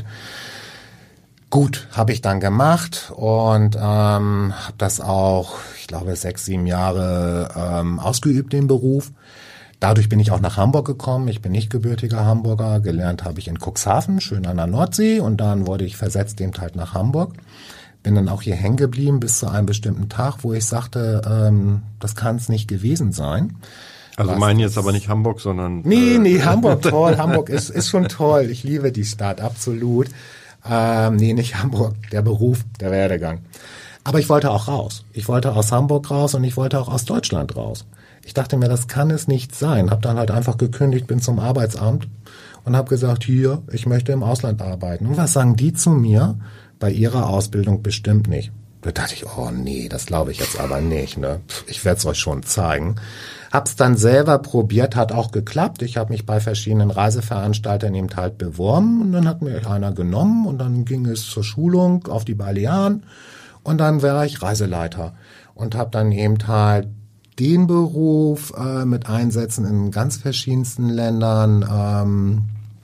Gut, habe ich dann gemacht und ähm, habe das auch, ich glaube, sechs, sieben Jahre ähm, ausgeübt, den Beruf. Dadurch bin ich auch nach Hamburg gekommen. Ich bin nicht gebürtiger Hamburger. Gelernt habe ich in Cuxhaven, schön an der Nordsee. Und dann wurde ich versetzt eben halt nach Hamburg. Bin dann auch hier hängen geblieben bis zu einem bestimmten Tag, wo ich sagte, ähm, das kann es nicht gewesen sein. Also Was meinen jetzt aber nicht Hamburg, sondern... Nee, äh nee, Hamburg toll. Hamburg ist, ist schon toll. Ich liebe die Stadt, absolut. Ähm, nee, nicht Hamburg. Der Beruf, der Werdegang. Aber ich wollte auch raus. Ich wollte aus Hamburg raus und ich wollte auch aus Deutschland raus. Ich dachte mir, das kann es nicht sein. Hab dann halt einfach gekündigt, bin zum Arbeitsamt und habe gesagt, hier, ich möchte im Ausland arbeiten. Und was sagen die zu mir? Bei ihrer Ausbildung bestimmt nicht. Da dachte ich, oh nee, das glaube ich jetzt aber nicht. Ne? Ich werde es euch schon zeigen. Hab's dann selber probiert, hat auch geklappt. Ich habe mich bei verschiedenen Reiseveranstaltern eben halt beworben und dann hat mir einer genommen und dann ging es zur Schulung auf die Balearen und dann war ich Reiseleiter und habe dann eben halt den Beruf äh, mit Einsätzen in ganz verschiedensten Ländern ähm,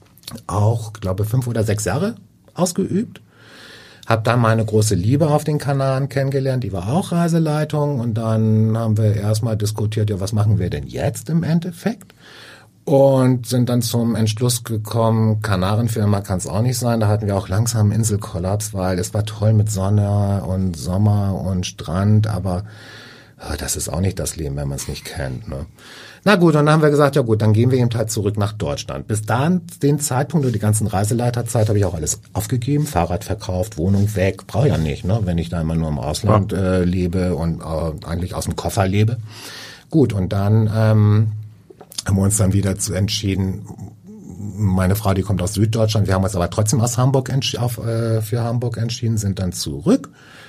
auch, glaube fünf oder sechs Jahre ausgeübt. Hab dann meine große Liebe auf den Kanaren kennengelernt, die war auch Reiseleitung und dann haben wir erstmal diskutiert, ja, was machen wir denn jetzt im Endeffekt? Und sind dann zum Entschluss gekommen, Kanarenfirma kann es auch nicht sein, da hatten wir auch langsam einen Inselkollaps, weil es war toll mit Sonne und Sommer und Strand, aber oh, das ist auch nicht das Leben, wenn man es nicht kennt, ne? Na gut, und dann haben wir gesagt, ja gut, dann gehen wir eben halt zurück nach Deutschland. Bis dahin, den Zeitpunkt und die ganzen Reiseleiterzeit habe ich auch alles aufgegeben, Fahrrad verkauft, Wohnung weg, brauche ja nicht, ne, wenn ich da immer nur im Ausland äh, lebe und äh, eigentlich aus dem Koffer lebe. Gut, und dann ähm, haben wir uns dann wieder zu entschieden, meine Frau, die kommt aus Süddeutschland, wir haben uns aber trotzdem aus Hamburg entsch- auf, äh, für Hamburg entschieden, sind dann zurück.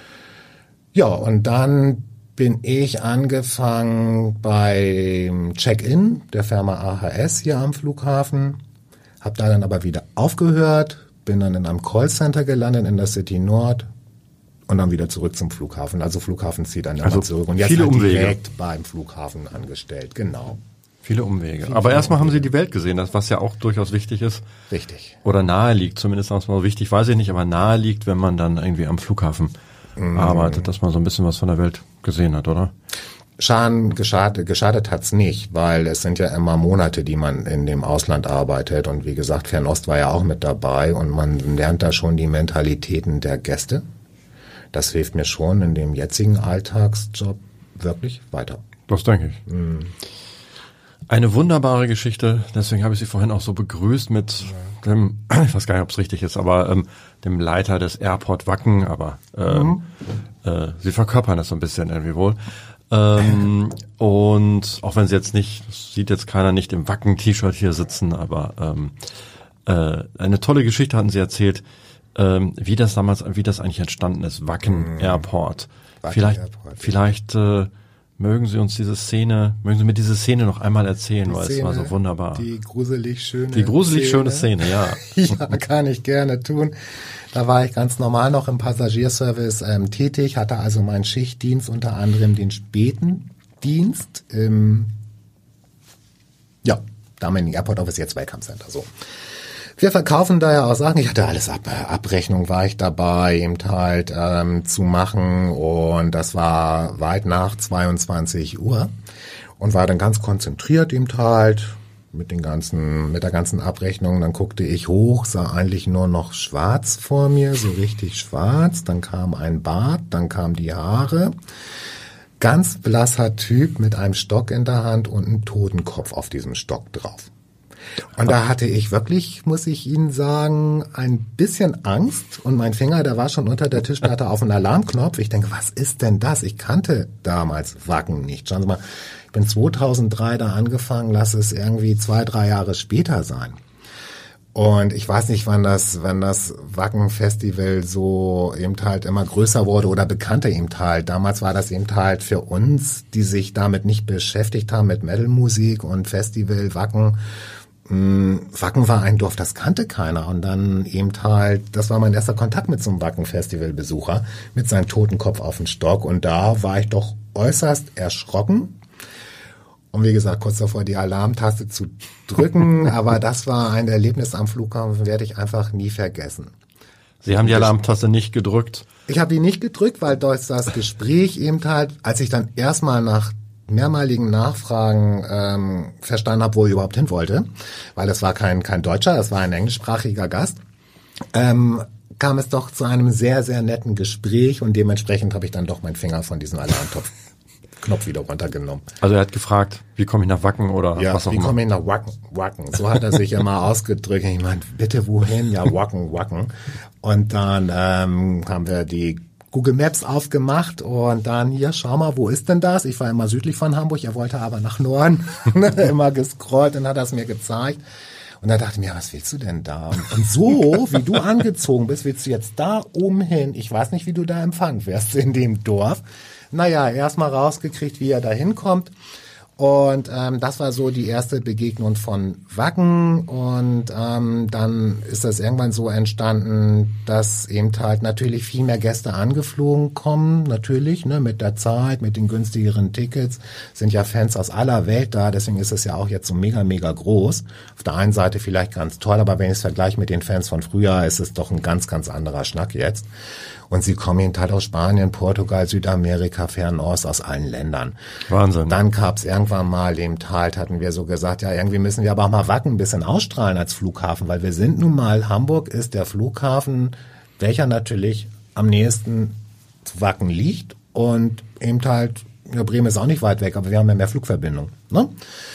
Ja, und dann bin ich angefangen beim Check-in der Firma A H S hier am Flughafen, habe da dann aber wieder aufgehört, bin dann in einem Callcenter gelandet in der City Nord und dann wieder zurück zum Flughafen. Also Flughafen zieht dann also immer zurück und jetzt viele halt Umwege. Direkt beim Flughafen angestellt, genau. Viele Umwege. Viele Aber erstmal haben Sie Umwege. die Welt gesehen, das was ja auch durchaus wichtig ist. Richtig. Oder nahe liegt, zumindest mal wichtig, weiß ich nicht, aber nahe liegt, wenn man dann irgendwie am Flughafen mm. arbeitet, dass man so ein bisschen was von der Welt gesehen hat, oder? Schaden, geschadet, geschadet hat's nicht, weil es sind ja immer Monate, die man in dem Ausland arbeitet und wie gesagt, Fernost war ja auch mit dabei und man lernt da schon die Mentalitäten der Gäste. Das hilft mir schon in dem jetzigen Alltagsjob wirklich weiter. Das denke ich. Mm. Eine wunderbare Geschichte, deswegen habe ich Sie vorhin auch so begrüßt mit dem, ich weiß gar nicht, ob es richtig ist, aber ähm, dem Leiter des Airport Wacken, aber ähm, mhm. äh, Sie verkörpern das so ein bisschen irgendwie wohl. Ähm, und auch wenn Sie jetzt nicht, sieht jetzt keiner nicht im Wacken-T-Shirt hier sitzen, aber ähm, äh, eine tolle Geschichte hatten Sie erzählt, ähm, wie das damals, wie das eigentlich entstanden ist, Wacken mhm. Airport. Wacken vielleicht, Airport. vielleicht äh, mögen Sie uns diese Szene, mögen Sie mir diese Szene noch einmal erzählen, die weil Szene, es war so wunderbar. Die gruselig schöne Die gruselig Szene. schöne Szene, ja. Ja, kann ich gerne tun. Da war ich ganz normal noch im Passagierservice ähm, tätig, hatte also meinen Schichtdienst, unter anderem den Spätendienst im, ja, Damien Airport Office, jetzt Welcome Center, so. Wir verkaufen da ja auch Sachen. Ich hatte alles ab, Abrechnung war ich dabei, eben halt ähm, zu machen und das war weit nach zweiundzwanzig Uhr und war dann ganz konzentriert eben halt mit den ganzen, mit der ganzen Abrechnung. Dann guckte ich hoch, sah eigentlich nur noch schwarz vor mir, so richtig schwarz. Dann kam ein Bart, dann kamen die Haare. Ganz blasser Typ mit einem Stock in der Hand und einem Totenkopf auf diesem Stock drauf. Und da hatte ich wirklich, muss ich Ihnen sagen, ein bisschen Angst und mein Finger, der war schon unter der Tischplatte auf den Alarmknopf. Ich denke, was ist denn das? Ich kannte damals Wacken nicht. Schauen Sie mal, ich bin zweitausenddrei da angefangen, lass es irgendwie zwei, drei Jahre später sein. Und ich weiß nicht, wann das, wann das Wacken-Festival so eben halt immer größer wurde oder bekannter eben halt. Damals war das eben halt für uns, die sich damit nicht beschäftigt haben mit Metal-Musik und Festival, Wacken. Wacken war ein Dorf, das kannte keiner und dann eben halt, das war mein erster Kontakt mit so einem Wacken-Festival-Besucher mit seinem Totenkopf auf dem Stock und da war ich doch äußerst erschrocken und wie gesagt, kurz davor die Alarmtaste zu drücken, aber das war ein Erlebnis am Flughafen, werde ich einfach nie vergessen. Sie haben die Alarmtaste nicht gedrückt? Ich habe die nicht gedrückt, weil durch das Gespräch eben halt, als ich dann erstmal nach mehrmaligen Nachfragen ähm, verstanden habe, wo ich überhaupt hin wollte, weil es war kein kein Deutscher, es war ein englischsprachiger Gast, ähm, kam es doch zu einem sehr, sehr netten Gespräch und dementsprechend habe ich dann doch meinen Finger von diesem Alarmknopf wieder runtergenommen. Also er hat gefragt, wie komme ich nach Wacken oder ja, was auch wie immer? komme ich nach Wacken, Wacken. So hat er sich immer ausgedrückt. Ich meine, bitte wohin? Ja, Wacken, Wacken. Und dann ähm, haben wir die Google Maps aufgemacht und dann, hier, schau mal, wo ist denn das? Ich war immer südlich von Hamburg, er wollte aber nach Norden, immer gescrollt und hat das mir gezeigt. Und da dachte ich mir, was willst du denn da? Und so, wie du angezogen bist, willst du jetzt da oben hin. Ich weiß nicht, wie du da empfangen wirst in dem Dorf. Naja, erstmal rausgekriegt, wie er da hinkommt. Und ähm, das war so die erste Begegnung von Wacken und ähm, dann ist das irgendwann so entstanden, dass eben halt natürlich viel mehr Gäste angeflogen kommen, natürlich, ne, mit der Zeit, mit den günstigeren Tickets, sind ja Fans aus aller Welt da, deswegen ist es ja auch jetzt so mega, mega groß. Auf der einen Seite vielleicht ganz toll, aber wenn ich es vergleiche mit den Fans von früher, ist es doch ein ganz, ganz anderer Schnack jetzt. Und sie kommen eben halt aus Spanien, Portugal, Südamerika, Fernost, aus allen Ländern. Wahnsinn. Dann gab es irgendwann mal eben halt, hatten wir so gesagt, ja, irgendwie müssen wir aber auch mal Wacken ein bisschen ausstrahlen als Flughafen, weil wir sind nun mal, Hamburg ist der Flughafen, welcher natürlich am nächsten zu Wacken liegt und eben halt, ja, Bremen ist auch nicht weit weg, aber wir haben ja mehr Flugverbindung, ne?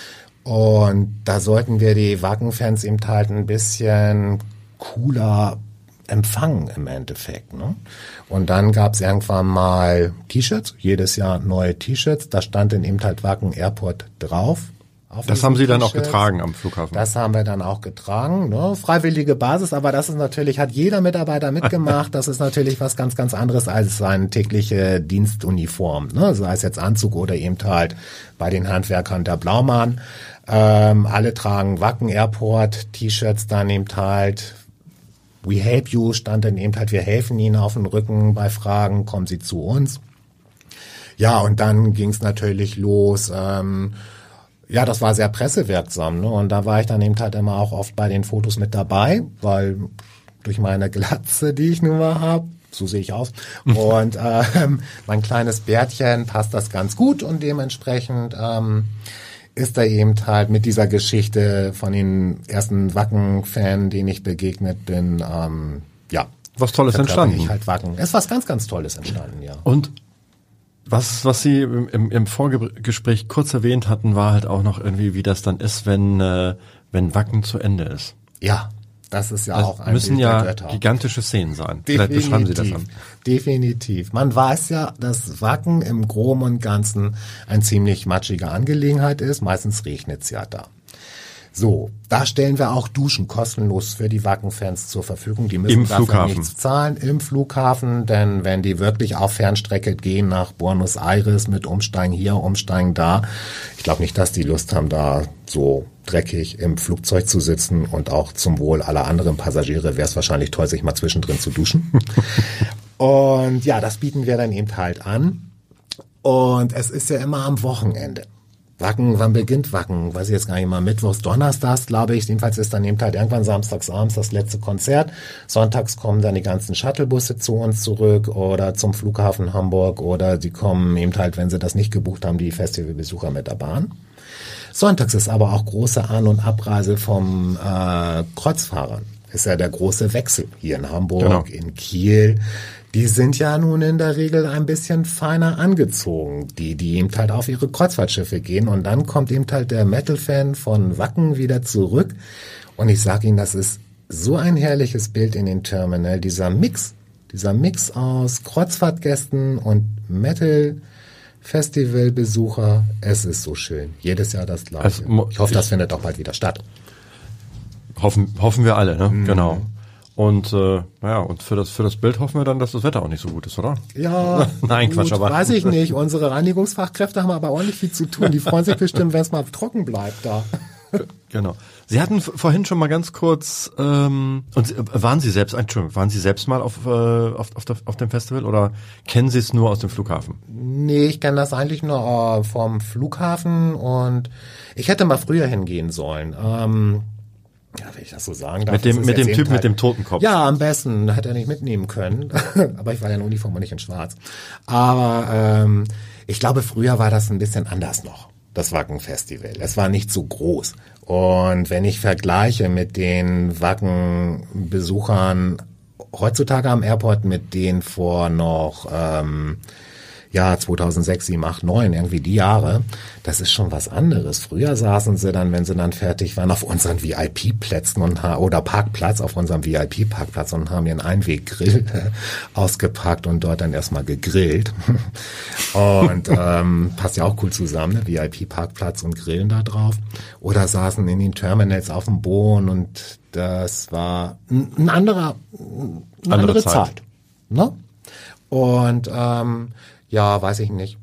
Und da sollten wir die Wacken-Fans eben halt ein bisschen cooler empfangen im Endeffekt, ne? Und dann gab es irgendwann mal T-Shirts, jedes Jahr neue T-Shirts, da stand in eben halt Wacken Airport drauf. Das haben Sie dann auch getragen am Flughafen? Das haben wir dann auch getragen, ne? Freiwillige Basis, aber das ist natürlich, hat jeder Mitarbeiter mitgemacht, das ist natürlich was ganz, ganz anderes als seine tägliche Dienstuniform, ne? Sei es jetzt Anzug oder eben halt bei den Handwerkern der Blaumann. Ähm, alle tragen Wacken Airport T-Shirts, dann eben halt We help you, stand dann eben halt, wir helfen Ihnen auf den Rücken bei Fragen, kommen Sie zu uns. Ja, und dann ging es natürlich los. Ähm, ja, das war sehr pressewirksam, ne? Und da war ich dann eben halt immer auch oft bei den Fotos mit dabei, weil durch meine Glatze, die ich nun mal habe, so sehe ich aus, und ähm, mein kleines Bärtchen passt das ganz gut und dementsprechend ähm, ist er eben halt mit dieser Geschichte von den ersten Wacken-Fan, denen ich begegnet bin, ähm, ja. Was Tolles entstanden. Ich halt Wacken. Es ist was ganz, ganz Tolles entstanden, ja. Und was, was Sie im, im, im Vorgespräch kurz erwähnt hatten, war halt auch noch irgendwie, wie das dann ist, wenn, äh, wenn Wacken zu Ende ist. Ja. Das ist ja das auch ein müssen Bild ja der Götter. Gigantische Szenen sein. Definitiv. Vielleicht beschreiben Sie das an. Definitiv. Man weiß ja, dass Wacken im Groben und Ganzen ein ziemlich matschige Angelegenheit ist. Meistens regnet's ja da. So, da stellen wir auch Duschen kostenlos für die Wacken-Fans zur Verfügung. Die müssen Im dafür Flughafen. nichts zahlen im Flughafen, denn wenn die wirklich auf Fernstrecke gehen nach Buenos Aires mit Umsteigen hier, Umsteigen da, ich glaube nicht, dass die Lust haben, da so dreckig im Flugzeug zu sitzen, und auch zum Wohl aller anderen Passagiere wäre es wahrscheinlich toll, sich mal zwischendrin zu duschen. Und ja, das bieten wir dann eben halt an. Und es ist ja immer am Wochenende. Wacken, wann beginnt Wacken? Weiß ich jetzt gar nicht mal, mittwochs, donnerstags, glaube ich. Jedenfalls ist dann eben halt irgendwann samstags abends das letzte Konzert. Sonntags kommen dann die ganzen Shuttlebusse zu uns zurück oder zum Flughafen Hamburg, oder sie kommen eben halt, wenn sie das nicht gebucht haben, die Festivalbesucher mit der Bahn. Sonntags ist aber auch große An- und Abreise vom äh, Kreuzfahrern. Ist ja der große Wechsel hier in Hamburg, genau. In Kiel. Die sind ja nun in der Regel ein bisschen feiner angezogen, die, die eben halt auf ihre Kreuzfahrtschiffe gehen. Und dann kommt eben halt der Metal-Fan von Wacken wieder zurück. Und ich sage Ihnen, das ist so ein herrliches Bild in den Terminal, dieser Mix, dieser Mix aus Kreuzfahrtgästen und Metal-Festivalbesucher. Es ist so schön. Jedes Jahr das Gleiche. Also, ich hoffe, das findet auch bald wieder statt. Hoffen, hoffen wir alle, ne? Mhm. Genau. Und äh, naja, und für das für das Bild hoffen wir dann, dass das Wetter auch nicht so gut ist, oder? Ja, nein, gut, Quatsch, aber weiß ich nicht. Unsere Reinigungsfachkräfte haben aber ordentlich viel zu tun. Die freuen sich bestimmt, wenn es mal trocken bleibt da. Genau. Sie hatten vorhin schon mal ganz kurz, ähm, und waren Sie selbst, Entschuldigung, waren Sie selbst mal auf, äh, auf, auf, der, auf dem Festival oder kennen Sie es nur aus dem Flughafen? Nee, ich kenne das eigentlich nur äh, vom Flughafen, und ich hätte mal früher hingehen sollen. Ähm, Ja, wenn ich das so sagen darf. Mit dem, mit dem Typ mit dem Totenkopf. Ja, am besten. Hätte er nicht mitnehmen können. Aber ich war ja in Uniform und nicht in Schwarz. Aber ähm, ich glaube, früher war das ein bisschen anders noch, das Wacken-Festival. Es war nicht so groß. Und wenn ich vergleiche mit den Wacken-Besuchern heutzutage am Airport mit denen vor noch ähm, ja, zweitausendsechs, sieben, acht, neun, irgendwie die Jahre, das ist schon was anderes. Früher saßen sie dann, wenn sie dann fertig waren, auf unseren V I P-Plätzen und oder Parkplatz, auf unserem V I P-Parkplatz und haben ihren Einweggrill ausgepackt und dort dann erstmal gegrillt. Und ähm, passt ja auch cool zusammen, ne? V I P-Parkplatz und Grillen da drauf. Oder saßen in den Terminals auf dem Boden und das war ein, ein anderer, eine andere, andere Zeit. Zeit, ne? Und ähm, ja, weiß ich nicht.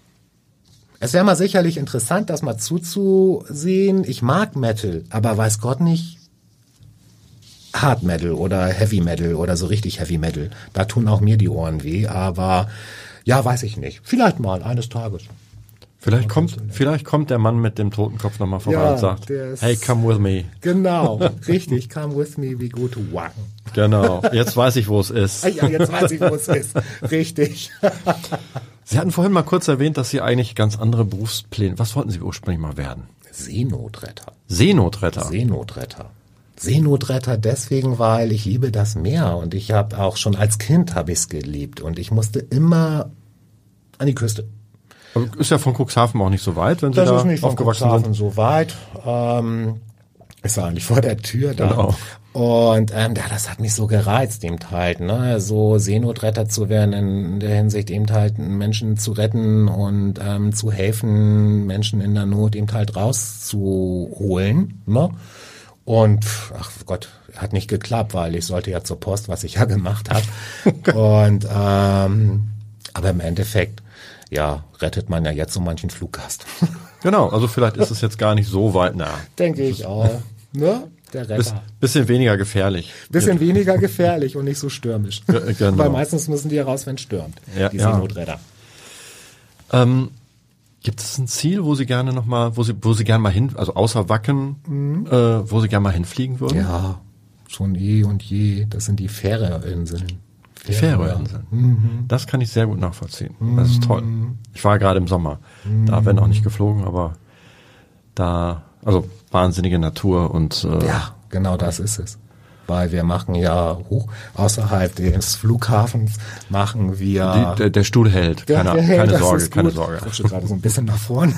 Es wäre mal sicherlich interessant, das mal zuzusehen. Ich mag Metal, aber weiß Gott nicht Hard Metal oder Heavy Metal oder so richtig Heavy Metal. Da tun auch mir die Ohren weh, aber ja, weiß ich nicht. Vielleicht mal eines Tages. Vielleicht kommt, vielleicht kommt der Mann mit dem Totenkopf nochmal vorbei ja, und sagt, hey, come with me. Genau, richtig, come with me, we go to Wacken. Genau, jetzt weiß ich, wo es ist. Ja, jetzt weiß ich, wo es ist. Richtig. Sie hatten vorhin mal kurz erwähnt, dass Sie eigentlich ganz andere Berufspläne, was wollten Sie ursprünglich mal werden? Seenotretter. Seenotretter? Seenotretter. Seenotretter deswegen, weil ich liebe das Meer und ich habe auch schon als Kind habe ich es geliebt und ich musste immer an die Küste. Ist ja von Cuxhaven auch nicht so weit, wenn Sie das da ist nicht von aufgewachsen Cuxhaven sind. so weit. Ähm, ist ja eigentlich vor der Tür da. Genau. Und ähm, ja, das hat mich so gereizt, eben halt, ne, so Seenotretter zu werden, in der Hinsicht eben halt Menschen zu retten und ähm, zu helfen, Menschen in der Not eben halt rauszuholen, ne? Und ach Gott, hat nicht geklappt, weil ich sollte ja zur Post, was ich ja gemacht habe. Und ähm, aber im Endeffekt ja, rettet man ja jetzt so manchen Fluggast. Genau, also vielleicht ist es jetzt gar nicht so weit nah. Denke ich auch. Ne? Der Retter. Biss, bisschen weniger gefährlich. Bisschen weniger gefährlich und nicht so stürmisch. Ja, genau. Weil meistens müssen die raus, wenn es stürmt. Ja, die ja. Seenotretter. Ähm, gibt es ein Ziel, wo Sie gerne noch mal, wo Sie, wo Sie gerne mal hin, also außer Wacken, mhm. äh, wo Sie gerne mal hinfliegen würden? Ja, schon eh und je. Das sind die Färöerinseln. Die Färöerinseln. Mhm. Das kann ich sehr gut nachvollziehen. Mhm. Das ist toll. Ich war gerade im Sommer. Mhm. Da werden auch nicht geflogen, aber da, also wahnsinnige Natur und äh, ja, genau das ist es. Weil wir machen ja hoch außerhalb des Flughafens machen wir die, der, der Stuhl hält. Keine, der, keine das Sorge, ist keine gut. Sorge. Ich rutsche gerade so ein bisschen nach vorne.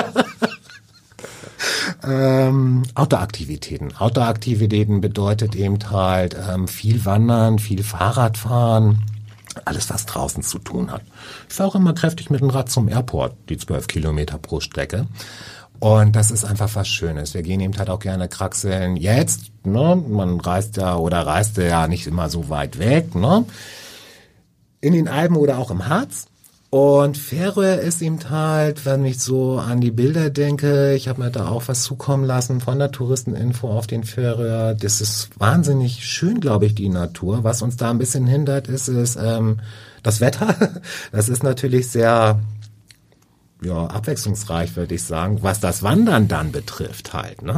Ähm, Outdoor-Aktivitäten. Outdoor-Aktivitäten bedeutet eben halt ähm, viel Wandern, viel Fahrradfahren, alles was draußen zu tun hat. Ich fahre auch immer kräftig mit dem Rad zum Airport, die zwölf Kilometer pro Strecke. Und das ist einfach was Schönes. Wir gehen eben halt auch gerne kraxeln jetzt, ne? Man reist ja oder reiste ja nicht immer so weit weg, ne? In den Alpen oder auch im Harz. Und Färöer ist eben halt, wenn ich so an die Bilder denke, ich habe mir da auch was zukommen lassen von der Touristeninfo auf den Färöer. Das ist wahnsinnig schön, glaube ich, die Natur. Was uns da ein bisschen hindert, ist, ist ähm, das Wetter. Das ist natürlich sehr ja, abwechslungsreich, würde ich sagen, was das Wandern dann betrifft halt, ne?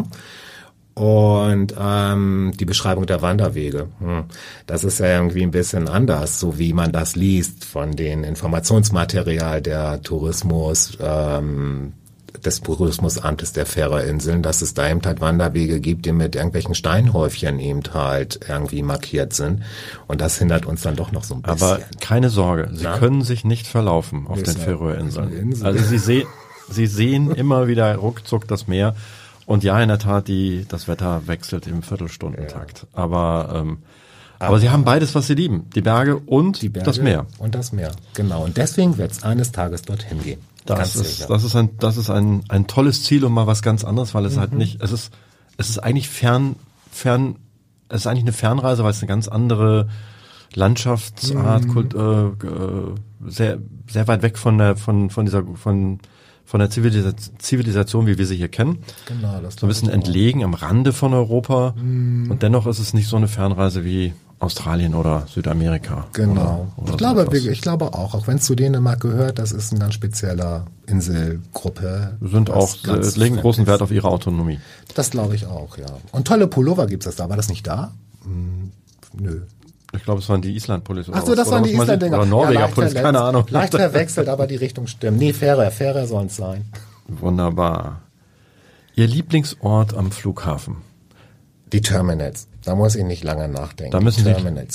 Und ähm, die Beschreibung der Wanderwege, hm, das ist ja irgendwie ein bisschen anders, so wie man das liest von den Informationsmaterial der Tourismus, ähm, des Tourismusamtes der Färöerinseln, dass es da eben halt Wanderwege gibt, die mit irgendwelchen Steinhäufchen eben halt irgendwie markiert sind. Und das hindert uns dann doch noch so ein bisschen. Aber keine Sorge, Sie Na? können sich nicht verlaufen auf den Färöerinseln. Also Sie sehen, Sie sehen immer wieder ruckzuck das Meer. Und ja, in der Tat, die, das Wetter wechselt im Viertelstundentakt. Ja. Aber, ähm, aber, aber Sie haben beides, was Sie lieben. Die Berge und die Berge das Meer. Und das Meer, genau. Und deswegen wird es eines Tages dorthin gehen. Das ist, das ist ein, das ist ein, ein tolles Ziel und mal was ganz anderes, weil es mhm. halt nicht, es ist, es ist eigentlich fern, fern, es ist eigentlich eine Fernreise, weil es eine ganz andere Landschaftsart, mhm. Kult, äh, sehr, sehr weit weg von der, von, von dieser, von, von der Zivilisation, wie wir sie hier kennen. Genau, das so ein bisschen entlegen am Rande von Europa. Mm. Und dennoch ist es nicht so eine Fernreise wie Australien oder Südamerika. Genau. Oder, oder ich, glaube, so ich glaube auch, auch wenn es zu Dänemark gehört, das ist eine ganz spezieller Inselgruppe. Sind auch, legen großen ist. Wert auf ihre Autonomie. Das glaube ich auch, ja. Und tolle Pullover gibt es da. War das nicht da? Hm, nö. Ich glaube, es waren die Island-Pullis. Ach so, das waren die Island-Dinger. Oder Norweger-Pullis, ja, keine Ahnung. Leicht verwechselt, aber die Richtung stimmt. Nee, Färöer, Färöer sollen es sein. Wunderbar. Ihr Lieblingsort am Flughafen? Die Terminals. Da muss ich nicht lange nachdenken. Da müssen die Terminals.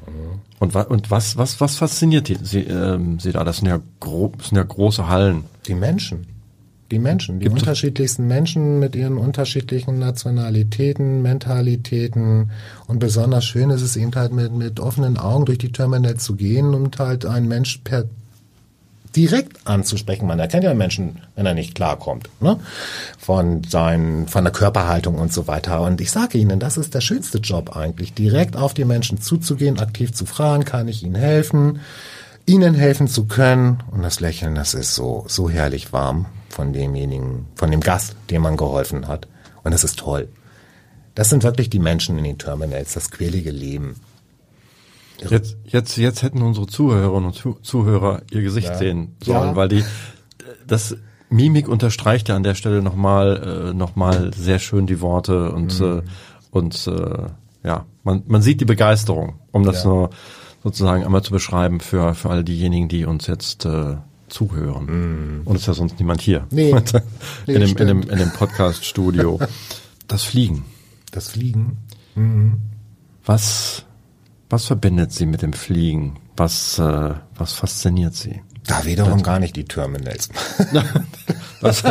Und, wa- und was, was, was fasziniert die, Sie, ähm, Sie da? Das sind ja, gro- das sind ja große Hallen. Die Menschen. Die Menschen, die Gibt es- unterschiedlichsten Menschen mit ihren unterschiedlichen Nationalitäten, Mentalitäten. Und besonders schön ist es eben halt mit, mit offenen Augen durch die Terminals zu gehen und halt einen Mensch per direkt anzusprechen. Man erkennt ja einen Menschen, wenn er nicht klarkommt, ne? Von seinen, von der Körperhaltung und so weiter. Und ich sage Ihnen, das ist der schönste Job eigentlich, direkt auf die Menschen zuzugehen, aktiv zu fragen, kann ich Ihnen helfen, Ihnen helfen zu können. Und das Lächeln, das ist so, so herrlich warm von demjenigen, von dem Gast, dem man geholfen hat. Und das ist toll. Das sind wirklich die Menschen in den Terminals, das quälige Leben. Jetzt, jetzt, jetzt hätten unsere Zuhörerinnen und Zu- Zuhörer ihr Gesicht Ja. sehen sollen, Ja. weil die, das Mimik unterstreicht ja an der Stelle nochmal, äh, noch mal sehr schön die Worte und, Mhm. äh, und, äh, ja, man, man sieht die Begeisterung, um das Ja. nur sozusagen einmal zu beschreiben für, für all diejenigen, die uns jetzt, äh, zuhören. Und es ist ja sonst niemand hier. Nee. in, Nee, dem, in stimmt. dem, in dem Podcast-Studio. Das Fliegen. Das Fliegen. Was, was verbindet Sie mit dem Fliegen? Was, äh, was fasziniert Sie? Da wiederum gar nicht die Terminals. Was,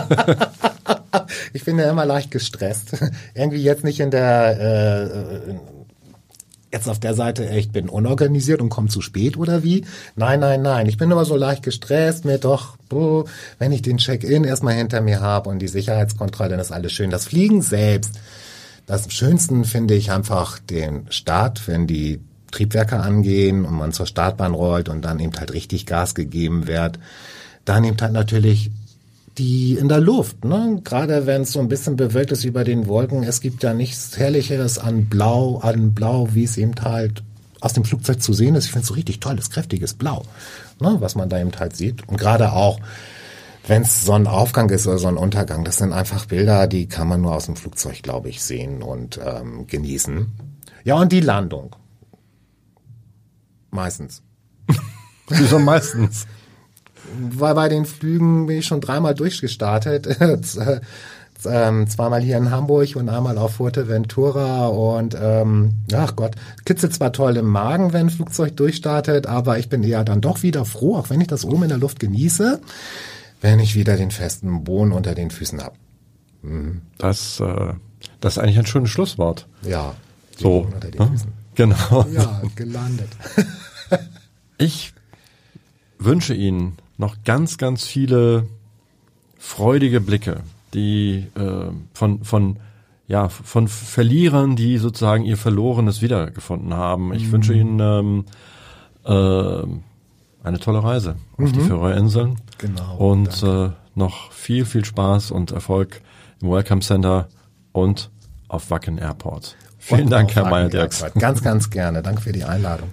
Ich bin ja immer leicht gestresst. Irgendwie jetzt nicht in der, äh, jetzt auf der Seite, ich bin unorganisiert und komme zu spät oder wie? Nein, nein, nein. Ich bin immer so leicht gestresst, mir doch, boah, wenn ich den Check-in erstmal hinter mir habe und die Sicherheitskontrolle, dann ist alles schön. Das Fliegen selbst, das am schönsten finde ich einfach den Start, wenn die Triebwerke angehen und man zur Startbahn rollt und dann eben halt richtig Gas gegeben wird. Dann eben halt natürlich die in der Luft, ne? Gerade wenn es so ein bisschen bewölkt ist über den Wolken, es gibt ja nichts Herrlicheres an Blau, an Blau, wie es eben halt aus dem Flugzeug zu sehen ist. Ich finde es so richtig tolles, kräftiges Blau, ne? Was man da eben halt sieht. Und gerade auch, wenn es Sonnenaufgang ist oder Sonnenuntergang, das sind einfach Bilder, die kann man nur aus dem Flugzeug, glaube ich, sehen und ähm, genießen. Ja, und die Landung. Meistens. wieso meistens? Weil bei den Flügen bin ich schon dreimal durchgestartet. Z- ähm, zweimal hier in Hamburg und einmal auf Fuerteventura. Und ähm, ach Gott, kitzelt zwar toll im Magen, wenn ein Flugzeug durchstartet, aber ich bin eher dann doch wieder froh, auch wenn ich das oben in der Luft genieße, wenn ich wieder den festen Boden unter den Füßen habe. Das, äh, das ist eigentlich ein schönes Schlusswort. Ja, den So, Boden unter den ne? Füßen. Genau. Ja, gelandet. Ich wünsche Ihnen noch ganz, ganz viele freudige Blicke, die äh, von von ja von Verlierern, die sozusagen ihr Verlorenes wiedergefunden haben. Ich wünsche Ihnen ähm, äh, eine tolle Reise auf die Färöerinseln. Genau, Und äh, noch viel, viel Spaß und Erfolg im Welcome Center und auf Wacken Airport. Vielen Und Dank, auf Herr Wacken Meyer-Dirks. Airport. Ganz, ganz gerne. Danke für die Einladung.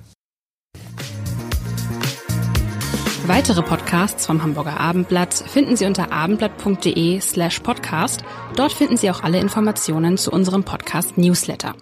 Weitere Podcasts vom Hamburger Abendblatt finden Sie unter abendblatt.de slash podcast. Dort finden Sie auch alle Informationen zu unserem Podcast-Newsletter.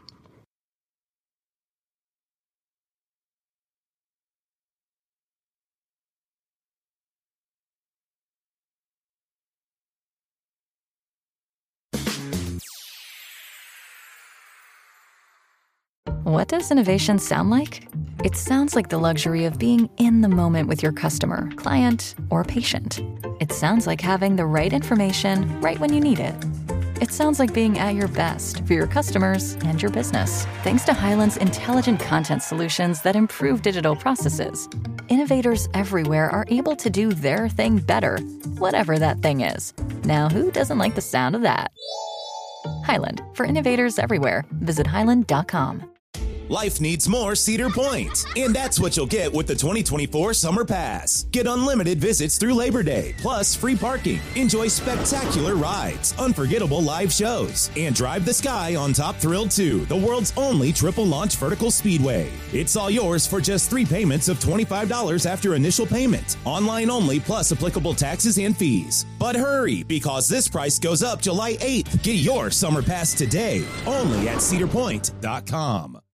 What does innovation sound like? It sounds like the luxury of being in the moment with your customer, client, or patient. It sounds like having the right information right when you need it. It sounds like being at your best for your customers and your business, thanks to Highland's intelligent content solutions that improve digital processes. Innovators everywhere are able to do their thing better, whatever that thing is. Now, who doesn't like the sound of that? Highland, for innovators everywhere. Visit highland dot com. Life needs more Cedar Point, and that's what you'll get with the twenty twenty-four Summer Pass. Get unlimited visits through Labor Day, plus free parking. Enjoy spectacular rides, unforgettable live shows, and drive the sky on Top Thrill two, the world's only triple launch vertical speedway. It's all yours for just three payments of twenty-five dollars after initial payment. Online only, plus applicable taxes and fees. But hurry, because this price goes up July eighth. Get your Summer Pass today, only at cedar point dot com.